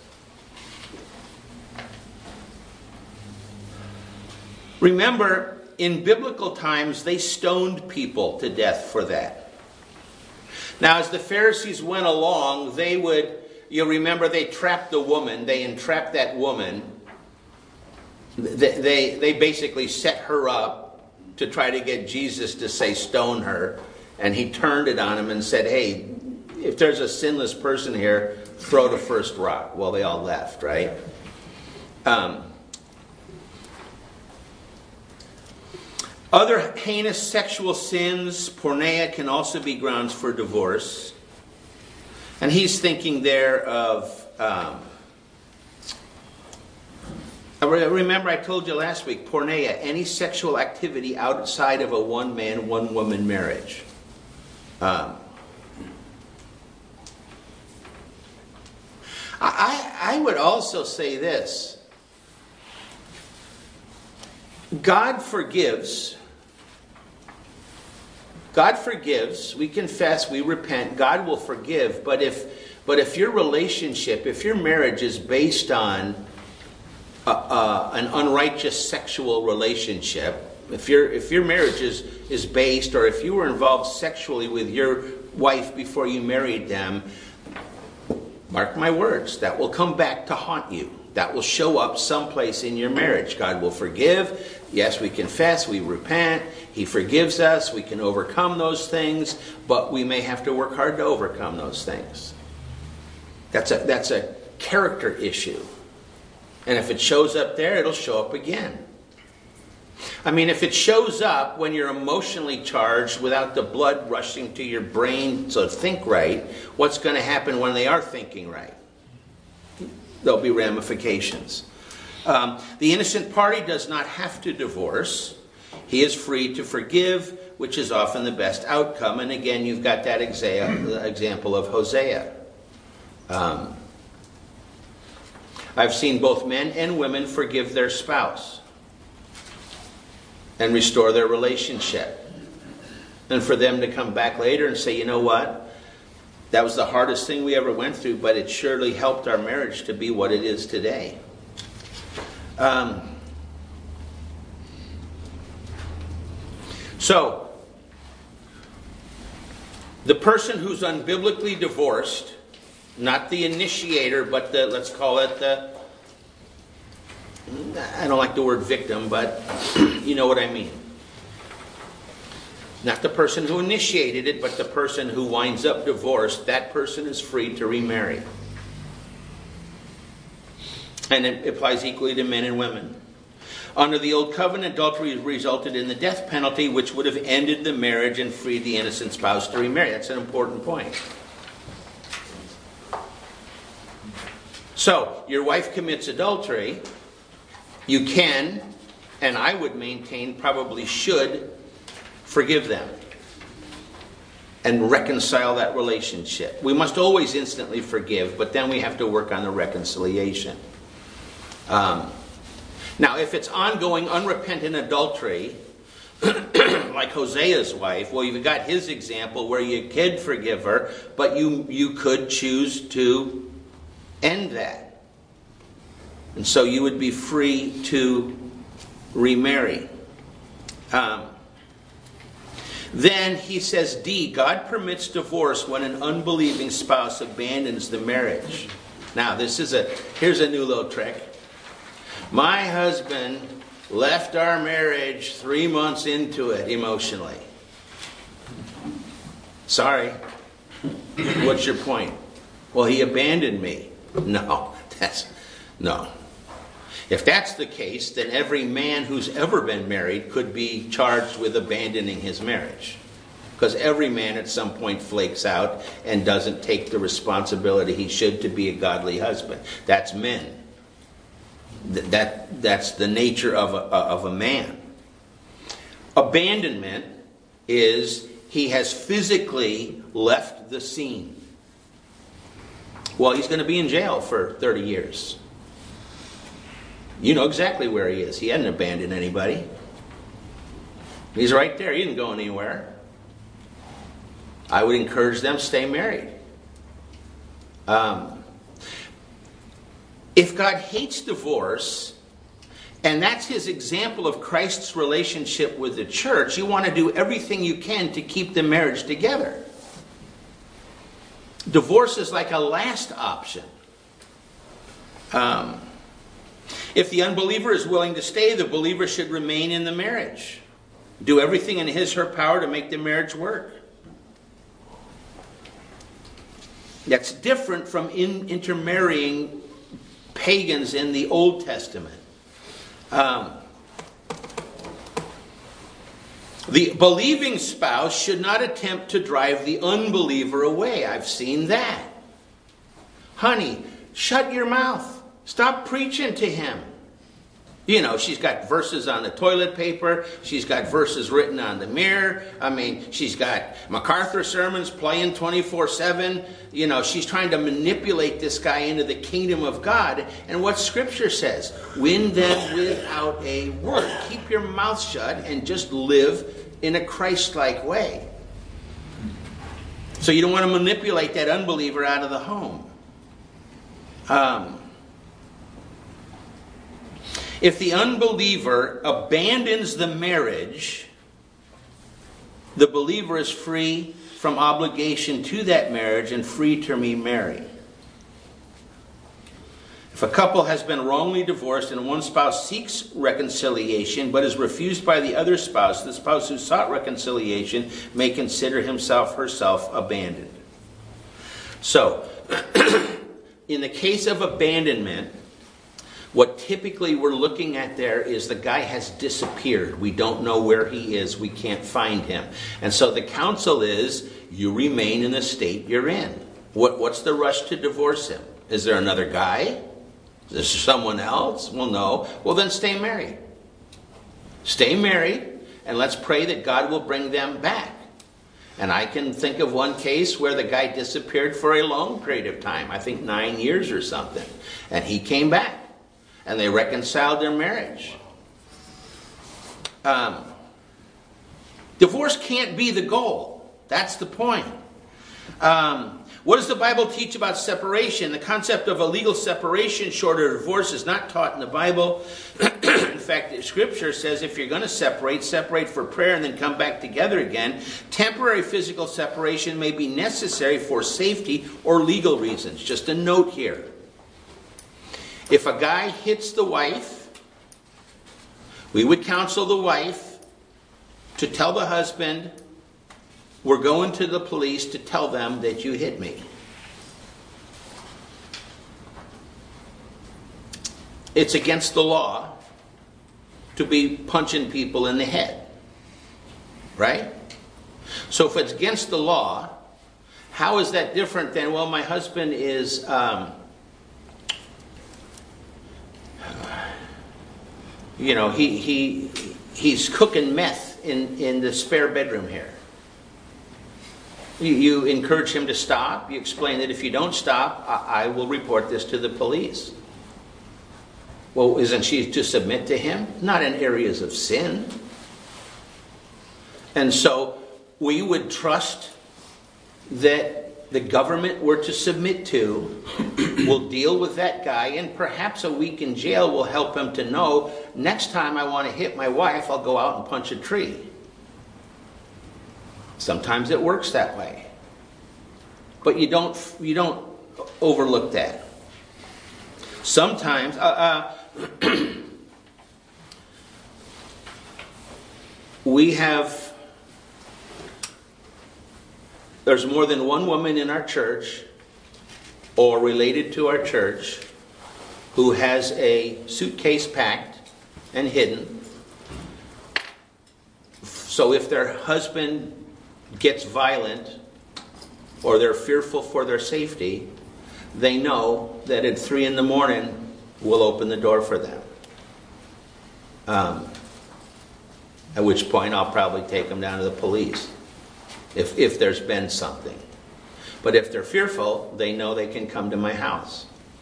Remember, in biblical times, they stoned people to death for that. Now, as the Pharisees went along, they would, you remember, they trapped the woman. They entrapped that woman. They, they, they basically set her up to try to get Jesus to say, stone her. And he turned it on him and said, hey, if there's a sinless person here, throw the first rock. Well, they all left, right? Um... Other heinous sexual sins, porneia, can also be grounds for divorce. And he's thinking there of... Um, remember I told you last week, porneia, any sexual activity outside of a one-man, one-woman marriage. Um, I, I would also say this. God forgives. God forgives. We confess. We repent. God will forgive. But if, but if your relationship, if your marriage is based on a, a, an unrighteous sexual relationship, if your if your marriage is is based, or if you were involved sexually with your wife before you married them, mark my words, that will come back to haunt you. That will show up someplace in your marriage. God will forgive. Yes, we confess, we repent. He forgives us. We can overcome those things, but we may have to work hard to overcome those things. That's a, that's a character issue. And if it shows up there, it'll show up again. I mean, if it shows up when you're emotionally charged without the blood rushing to your brain to think right, what's going to happen when they are thinking right? There'll be ramifications. Um, the innocent party does not have to divorce. He is free to forgive, which is often the best outcome. And again, you've got that exa- example of Hosea. Um, I've seen both men and women forgive their spouse and restore their relationship. And for them to come back later and say, you know what? That was the hardest thing we ever went through, but it surely helped our marriage to be what it is today. Um, so, the person who's unbiblically divorced, not the initiator, but the, let's call it the, I don't like the word victim, but you know what I mean. Not the person who initiated it, but the person who winds up divorced. That person is free to remarry. And it applies equally to men and women. Under the Old Covenant, adultery resulted in the death penalty, which would have ended the marriage and freed the innocent spouse to remarry. That's an important point. So, your wife commits adultery. You can, and I would maintain, probably should, forgive them and reconcile that relationship. We must always instantly forgive, but then we have to work on the reconciliation. Um, now, if it's ongoing, unrepentant adultery, like Hosea's wife, well, you've got his example where you could forgive her, but you, you could choose to end that. And so you would be free to remarry. Um, Then he says, D, God permits divorce when an unbelieving spouse abandons the marriage. Now, this is a, here's a new little trick. My husband left our marriage three months into it emotionally. Sorry. What's your point? Well, he abandoned me. No, that's, no. If that's the case, then every man who's ever been married could be charged with abandoning his marriage. Because every man at some point flakes out and doesn't take the responsibility he should to be a godly husband. That's men. That, that's the nature of a, of a man. Abandonment is he has physically left the scene. Well, he's going to be in jail for thirty years. You know exactly where he is. He hadn't abandoned anybody. He's right there. He didn't go anywhere. I would encourage them to stay married. Um, if God hates divorce, and that's his example of Christ's relationship with the church, you want to do everything you can to keep the marriage together. Divorce is like a last option. Um... If the unbeliever is willing to stay, the believer should remain in the marriage. Do everything in his or her power to make the marriage work. That's different from in, intermarrying pagans in the Old Testament. Um, the believing spouse should not attempt to drive the unbeliever away. I've seen that. Honey, shut your mouth. Stop preaching to him. You know, she's got verses on the toilet paper. She's got verses written on the mirror. I mean, she's got MacArthur sermons playing twenty-four seven. You know, she's trying to manipulate this guy into the kingdom of God. And what Scripture says, win them without a word. Keep your mouth shut and just live in a Christ-like way. So you don't want to manipulate that unbeliever out of the home. Um... If the unbeliever abandons the marriage, the believer is free from obligation to that marriage and free to remarry. If a couple has been wrongly divorced and one spouse seeks reconciliation but is refused by the other spouse, the spouse who sought reconciliation may consider himself or herself abandoned. So, in the case of abandonment, what typically we're looking at there is the guy has disappeared. We don't know where he is. We can't find him. And so the counsel is, you remain in the state you're in. What, what's the rush to divorce him? Is there another guy? Is there someone else? Well, no. Well, then stay married. Stay married and let's pray that God will bring them back. And I can think of one case where the guy disappeared for a long period of time, I think nine years or something. And he came back, and they reconciled their marriage. Um, divorce can't be the goal. That's the point. Um, what does the Bible teach about separation? The concept of a legal separation short of divorce is not taught in the Bible. In fact, the Scripture says if you're going to separate, separate for prayer and then come back together again. Temporary physical separation may be necessary for safety or legal reasons. Just a note here. If a guy hits the wife, we would counsel the wife to tell the husband, we're going to the police to tell them that you hit me. It's against the law to be punching people in the head. Right? So if it's against the law, how is that different than, well, my husband is... Um, you know, he he he's cooking meth in, in the spare bedroom here. You, you encourage him to stop. You explain that if you don't stop, I, I will report this to the police. Well, isn't she to submit to him? Not in areas of sin. And so we would trust that the government we're to submit to will deal with that guy, and perhaps a week in jail will help him to know, next time I want to hit my wife, I'll go out and punch a tree. Sometimes it works that way. But you don't you don't overlook that. Sometimes uh, uh, we have there's more than one woman in our church or related to our church who has a suitcase packed and hidden. So if their husband gets violent or they're fearful for their safety, they know that at three in the morning we'll open the door for them. Um, at which point I'll probably take them down to the police if, if there's been something. But if they're fearful, they know they can come to my house.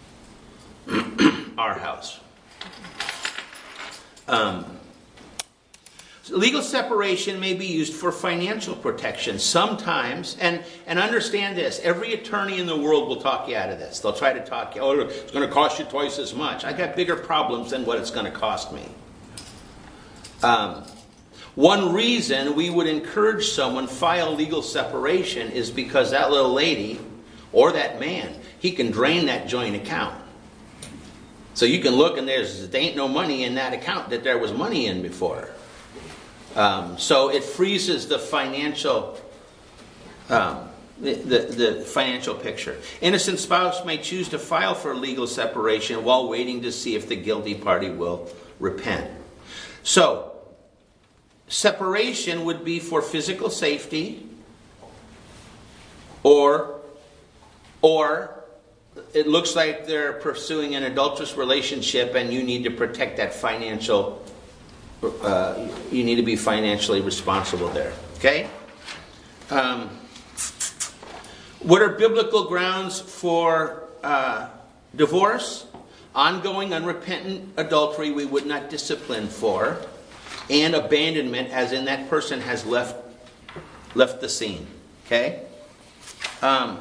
Our house. Um, legal separation may be used for financial protection sometimes. And, and understand this. Every attorney in the world will talk you out of this. They'll try to talk you, oh, it's going to cost you twice as much. I got bigger problems than what it's going to cost me. Um, one reason we would encourage someone file legal separation is because that little lady or that man, he can drain that joint account. So you can look and there's there ain't no money in that account that there was money in before. Um, so it freezes the financial um, the, the, the financial picture. Innocent spouse may choose to file for legal separation while waiting to see if the guilty party will repent. So separation would be for physical safety, or or it looks like they're pursuing an adulterous relationship and you need to protect that financial, uh, you need to be financially responsible there. Okay? Um, what are biblical grounds for uh, divorce? Ongoing unrepentant adultery we would not discipline for. And abandonment, as in that person has left left the scene. Okay? Um,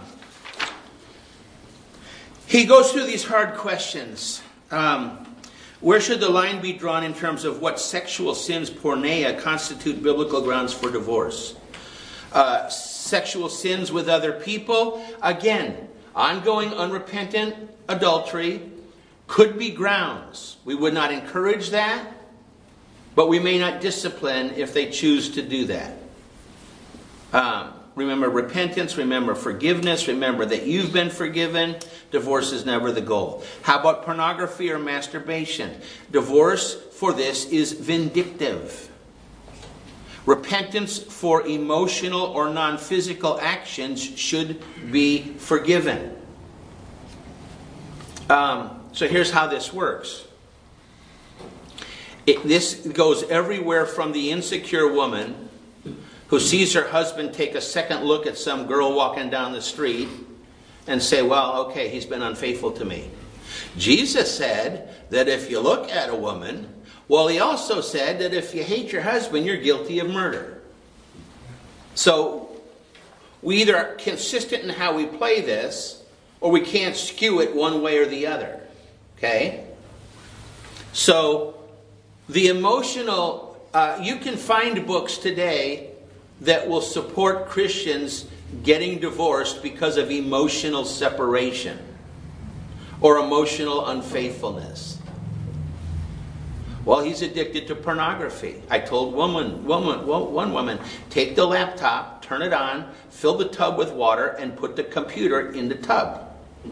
he goes through these hard questions. Um, where should the line be drawn in terms of what sexual sins, porneia, constitute biblical grounds for divorce? Uh, sexual sins with other people, again, ongoing unrepentant adultery could be grounds. We would not encourage that. But we may not discipline if they choose to do that. Um, remember repentance, remember forgiveness, remember that you've been forgiven. Divorce is never the goal. How about pornography or masturbation? Divorce for this is vindictive. Repentance for emotional or non-physical actions should be forgiven. Um, so here's how this works. It, this goes everywhere from the insecure woman who sees her husband take a second look at some girl walking down the street and say, well, okay, he's been unfaithful to me. Jesus said that if you look at a woman, well, he also said that if you hate your husband, you're guilty of murder. So we either are consistent in how we play this, or we can't skew it one way or the other. Okay? So the emotional, uh, you can find books today that will support Christians getting divorced because of emotional separation or emotional unfaithfulness. Well, he's addicted to pornography. I told woman, woman, one woman, take the laptop, turn it on, fill the tub with water, and put the computer in the tub.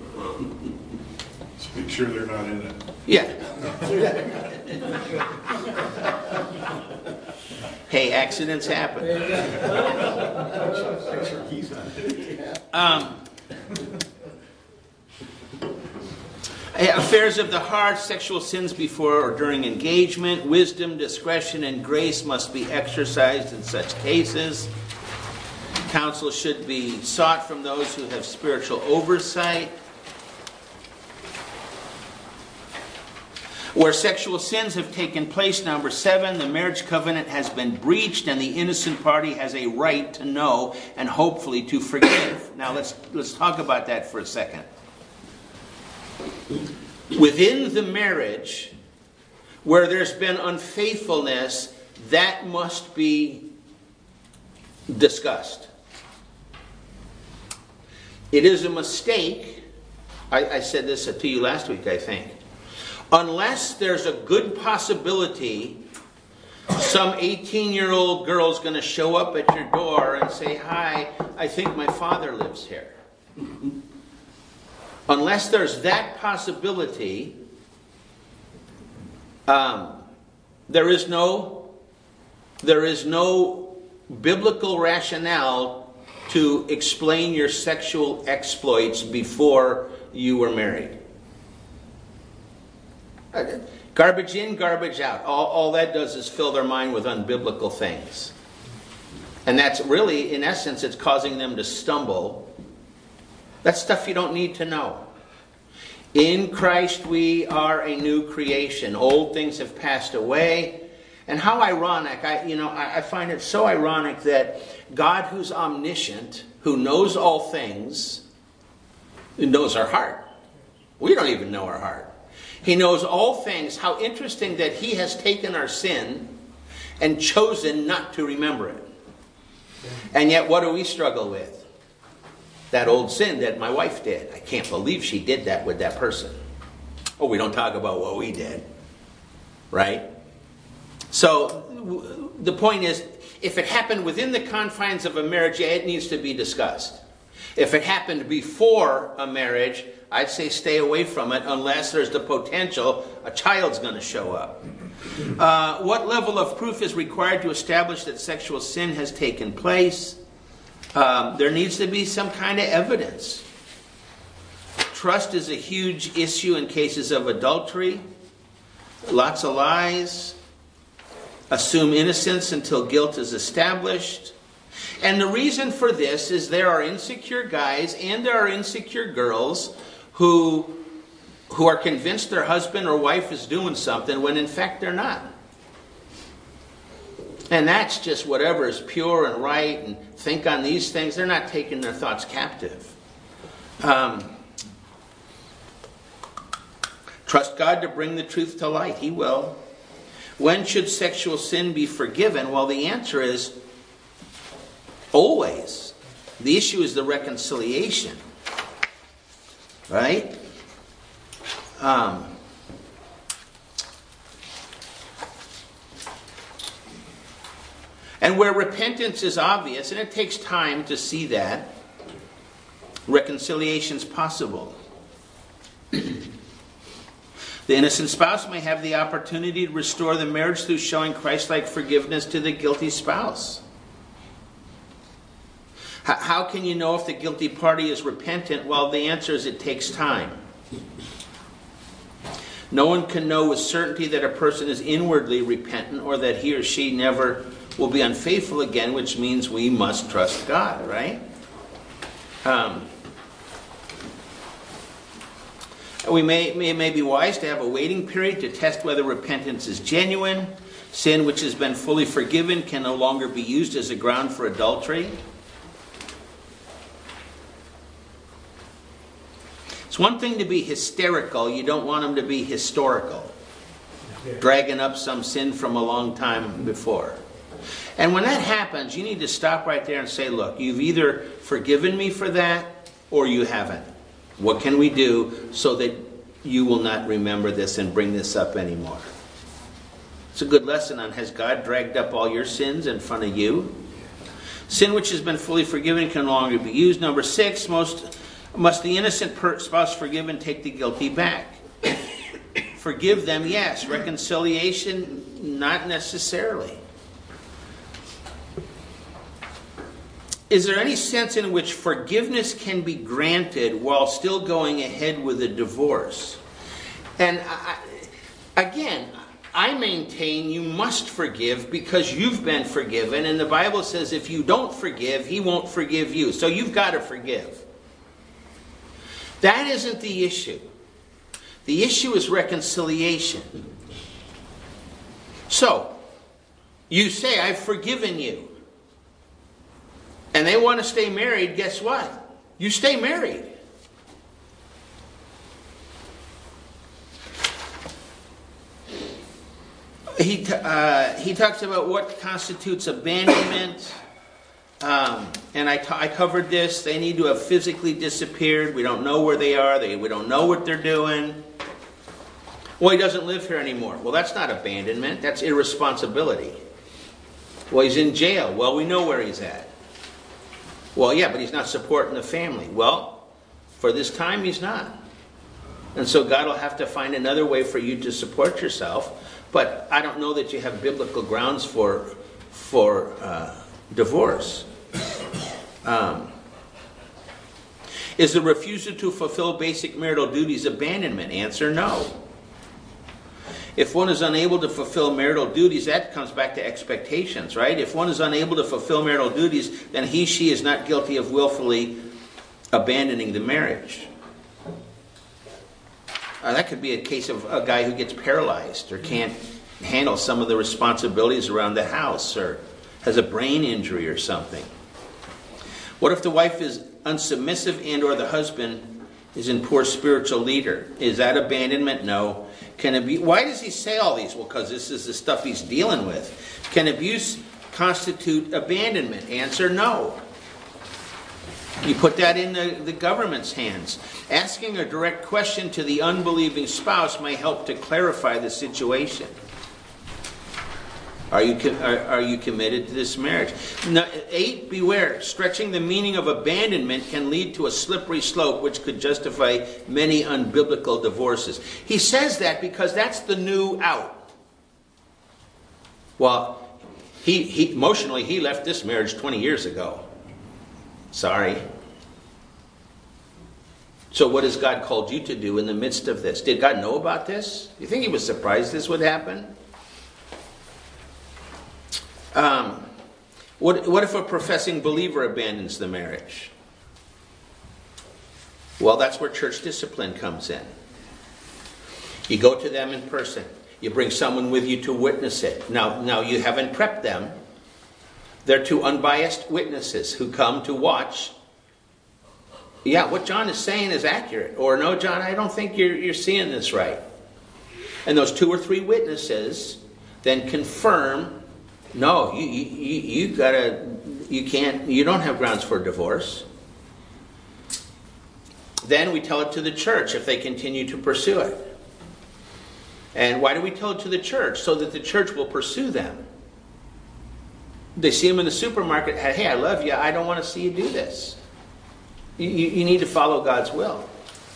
Just make sure they're not in it. Yeah. Hey, accidents happen. Um, affairs of the heart, sexual sins before or during engagement, wisdom, discretion, and grace must be exercised in such cases. Counsel should be sought from those who have spiritual oversight. Where sexual sins have taken place, number seven, the marriage covenant has been breached and the innocent party has a right to know and hopefully to forgive. Now let's let's talk about that for a second. Within the marriage, where there's been unfaithfulness, that must be discussed. It is a mistake. I, I said this to you last week, I think. Unless there's a good possibility some eighteen-year-old girl's going to show up at your door and say, hi, I think my father lives here. Unless there's that possibility, um, there is no, there is no biblical rationale to explain your sexual exploits before you were married. Garbage in, garbage out. All, all that does is fill their mind with unbiblical things. And that's really, in essence, it's causing them to stumble. That's stuff you don't need to know. In Christ we are a new creation. Old things have passed away. And how ironic, I, you know, I, I find it so ironic that God, who's omniscient, who knows all things, knows our heart. We don't even know our heart. He knows all things. How interesting that He has taken our sin and chosen not to remember it. And yet, what do we struggle with? That old sin that my wife did. I can't believe she did that with that person. Oh, we don't talk about what we did. Right? So, the point is, if it happened within the confines of a marriage, yeah, it needs to be discussed. If it happened before a marriage, I'd say stay away from it unless there's the potential a child's going to show up. Uh, what level of proof is required to establish that sexual sin has taken place? Um, there needs to be some kind of evidence. Trust is a huge issue in cases of adultery. Lots of lies. Assume innocence until guilt is established. And the reason for this is there are insecure guys and there are insecure girls who, who are convinced their husband or wife is doing something when in fact they're not. And that's just whatever is pure and right and think on these things. They're not taking their thoughts captive. Um, trust God to bring the truth to light. He will. When should sexual sin be forgiven? Well, the answer is always. The issue is the reconciliation. Right? Um, and where repentance is obvious, and it takes time to see that, reconciliation is possible. The innocent spouse may have the opportunity to restore the marriage through showing Christ-like forgiveness to the guilty spouse. How can you know if the guilty party is repentant? Well, the answer is it takes time. No one can know with certainty that a person is inwardly repentant or that he or she never will be unfaithful again, which means we must trust God, right? Um, we may, it may be wise to have a waiting period to test whether repentance is genuine. Sin which has been fully forgiven can no longer be used as a ground for adultery. It's one thing to be hysterical. You don't want them to be historical. Dragging up some sin from a long time before. And when that happens, you need to stop right there and say, look, you've either forgiven me for that or you haven't. What can we do so that you will not remember this and bring this up anymore? It's a good lesson on, has God dragged up all your sins in front of you? Sin which has been fully forgiven can no longer be used. Number six, most must the innocent spouse forgiven take the guilty back? Forgive them, yes. Reconciliation, not necessarily. Is there any sense in which forgiveness can be granted while still going ahead with a divorce? And I, again, I maintain you must forgive because you've been forgiven. And the Bible says if you don't forgive, He won't forgive you. So you've got to forgive. That isn't the issue. The issue is reconciliation. So, you say, I've forgiven you. And they want to stay married, guess what? You stay married. He, uh, he talks about what constitutes abandonment. Um, and I, I covered this. They need to have physically disappeared. We don't know where they are. They, we don't know what they're doing. Well, he doesn't live here anymore. Well, that's not abandonment. That's irresponsibility. Well, he's in jail. Well, we know where he's at. Well, yeah, but he's not supporting the family. Well, for this time, he's not. And so God will have to find another way for you to support yourself. But I don't know that you have biblical grounds for, for uh, divorce. Um, is the refusal to fulfill basic marital duties abandonment? Answer, no. If one is unable to fulfill marital duties, that comes back to expectations, right? If one is unable to fulfill marital duties, then he, she is not guilty of willfully abandoning the marriage. Uh, that could be a case of a guy who gets paralyzed or can't handle some of the responsibilities around the house or has a brain injury or something. What if the wife is unsubmissive and or the husband is in poor spiritual leader? Is that abandonment? No. Can it be? Why does he say all these? Well, because this is the stuff he's dealing with. Can abuse constitute abandonment? Answer, no. You put that in the, the government's hands. Asking a direct question to the unbelieving spouse may help to clarify the situation. Are you, are, are you committed to this marriage? No, eight, beware. Stretching the meaning of abandonment can lead to a slippery slope which could justify many unbiblical divorces. He says that because that's the new out. Well, he, he emotionally, he left this marriage twenty years ago. Sorry. So what has God called you to do in the midst of this? Did God know about this? Do you think He was surprised this would happen? Um, what, what if a professing believer abandons the marriage? Well, that's where church discipline comes in. You go to them in person. You bring someone with you to witness it. Now, now you haven't prepped them. They're two unbiased witnesses who come to watch. Yeah, what John is saying is accurate. Or, no, John, I don't think you're, you're seeing this right. And those two or three witnesses then confirm, no, you, you, you gotta, you can't, you don't have grounds for divorce. Then we tell it to the church if they continue to pursue it. And why do we tell it to the church? So that the church will pursue them. They see them in the supermarket. Hey, I love you. I don't want to see you do this. You, you, you need to follow God's will.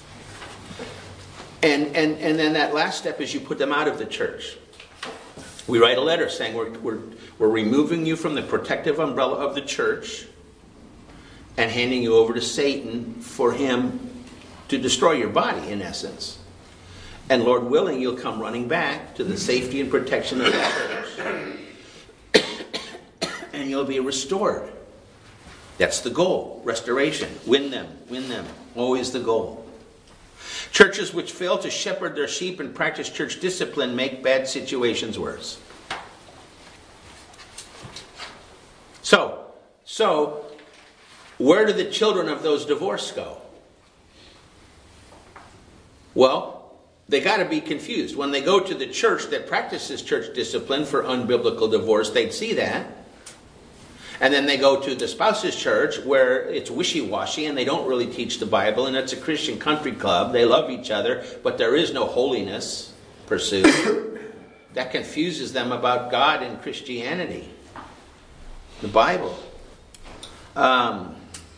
And, and, and then that last step is you put them out of the church. We write a letter saying we're, we're, we're removing you from the protective umbrella of the church and handing you over to Satan for him to destroy your body, in essence. And Lord willing, you'll come running back to the safety and protection of the church. And you'll be restored. That's the goal. Restoration. Win them. Win them. Always the goal. Churches which fail to shepherd their sheep and practice church discipline make bad situations worse. So, so, where do the children of those divorced go? Well, they got to be confused. When they go to the church that practices church discipline for unbiblical divorce, they'd see that. And then they go to the spouse's church where it's wishy-washy and they don't really teach the Bible, and it's a Christian country club. They love each other, but there is no holiness pursued. That confuses them about God and Christianity. The Bible. Um,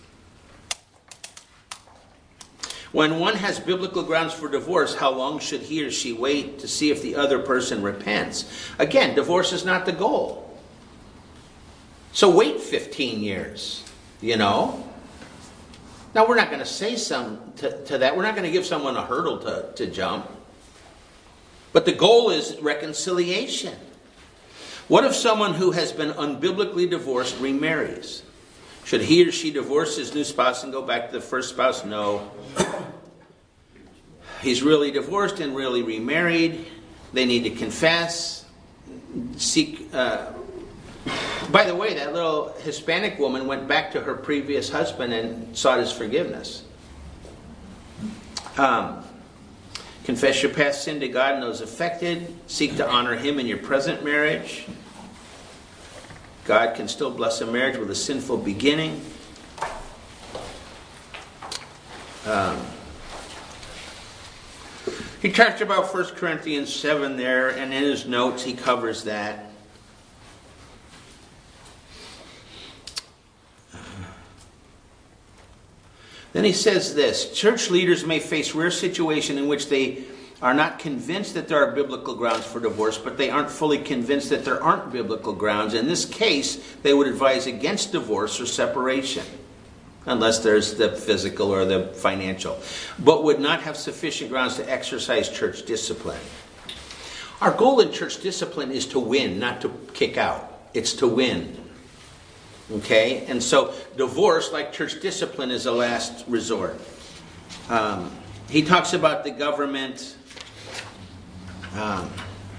when one has biblical grounds for divorce, how long should he or she wait to see if the other person repents? Again, divorce is not the goal. So wait fifteen years, you know. Now we're not going to say some to, to that. We're not going to give someone a hurdle to, to jump. But the goal is reconciliation. What if someone who has been unbiblically divorced remarries? Should he or she divorce his new spouse and go back to the first spouse? No. He's really divorced and really remarried. They need to confess. Seek... Uh, By the way, that little Hispanic woman went back to her previous husband and sought his forgiveness. Um, confess your past sin to God and those affected. Seek to honor Him in your present marriage. God can still bless a marriage with a sinful beginning. Um, he talked about First Corinthians seven there, and in his notes he covers that. Then he says this, church leaders may face rare situations in which they are not convinced that there are biblical grounds for divorce, but they aren't fully convinced that there aren't biblical grounds. In this case, they would advise against divorce or separation, unless there's the physical or the financial, but would not have sufficient grounds to exercise church discipline. Our goal in church discipline is to win, not to kick out. It's to win. Okay, and so divorce, like church discipline, is a last resort. Um, he talks about the government. Um,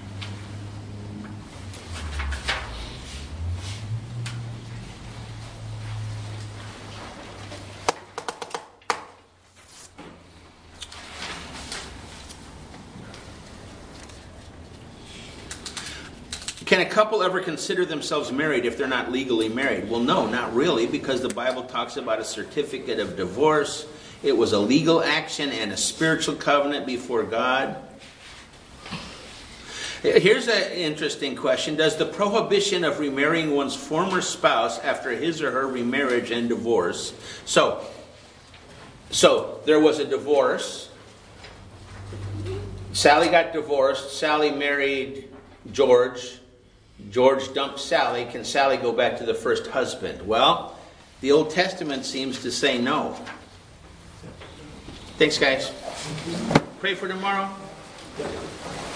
Can a couple ever consider themselves married if they're not legally married? Well, no, not really, because the Bible talks about a certificate of divorce. It was a legal action and a spiritual covenant before God. Here's an interesting question. Does the prohibition of remarrying one's former spouse after his or her remarriage and divorce... So, so there was a divorce. Sally got divorced. Sally married George. George dumped Sally. Can Sally go back to the first husband? Well, the Old Testament seems to say no. Thanks, guys. Pray for tomorrow.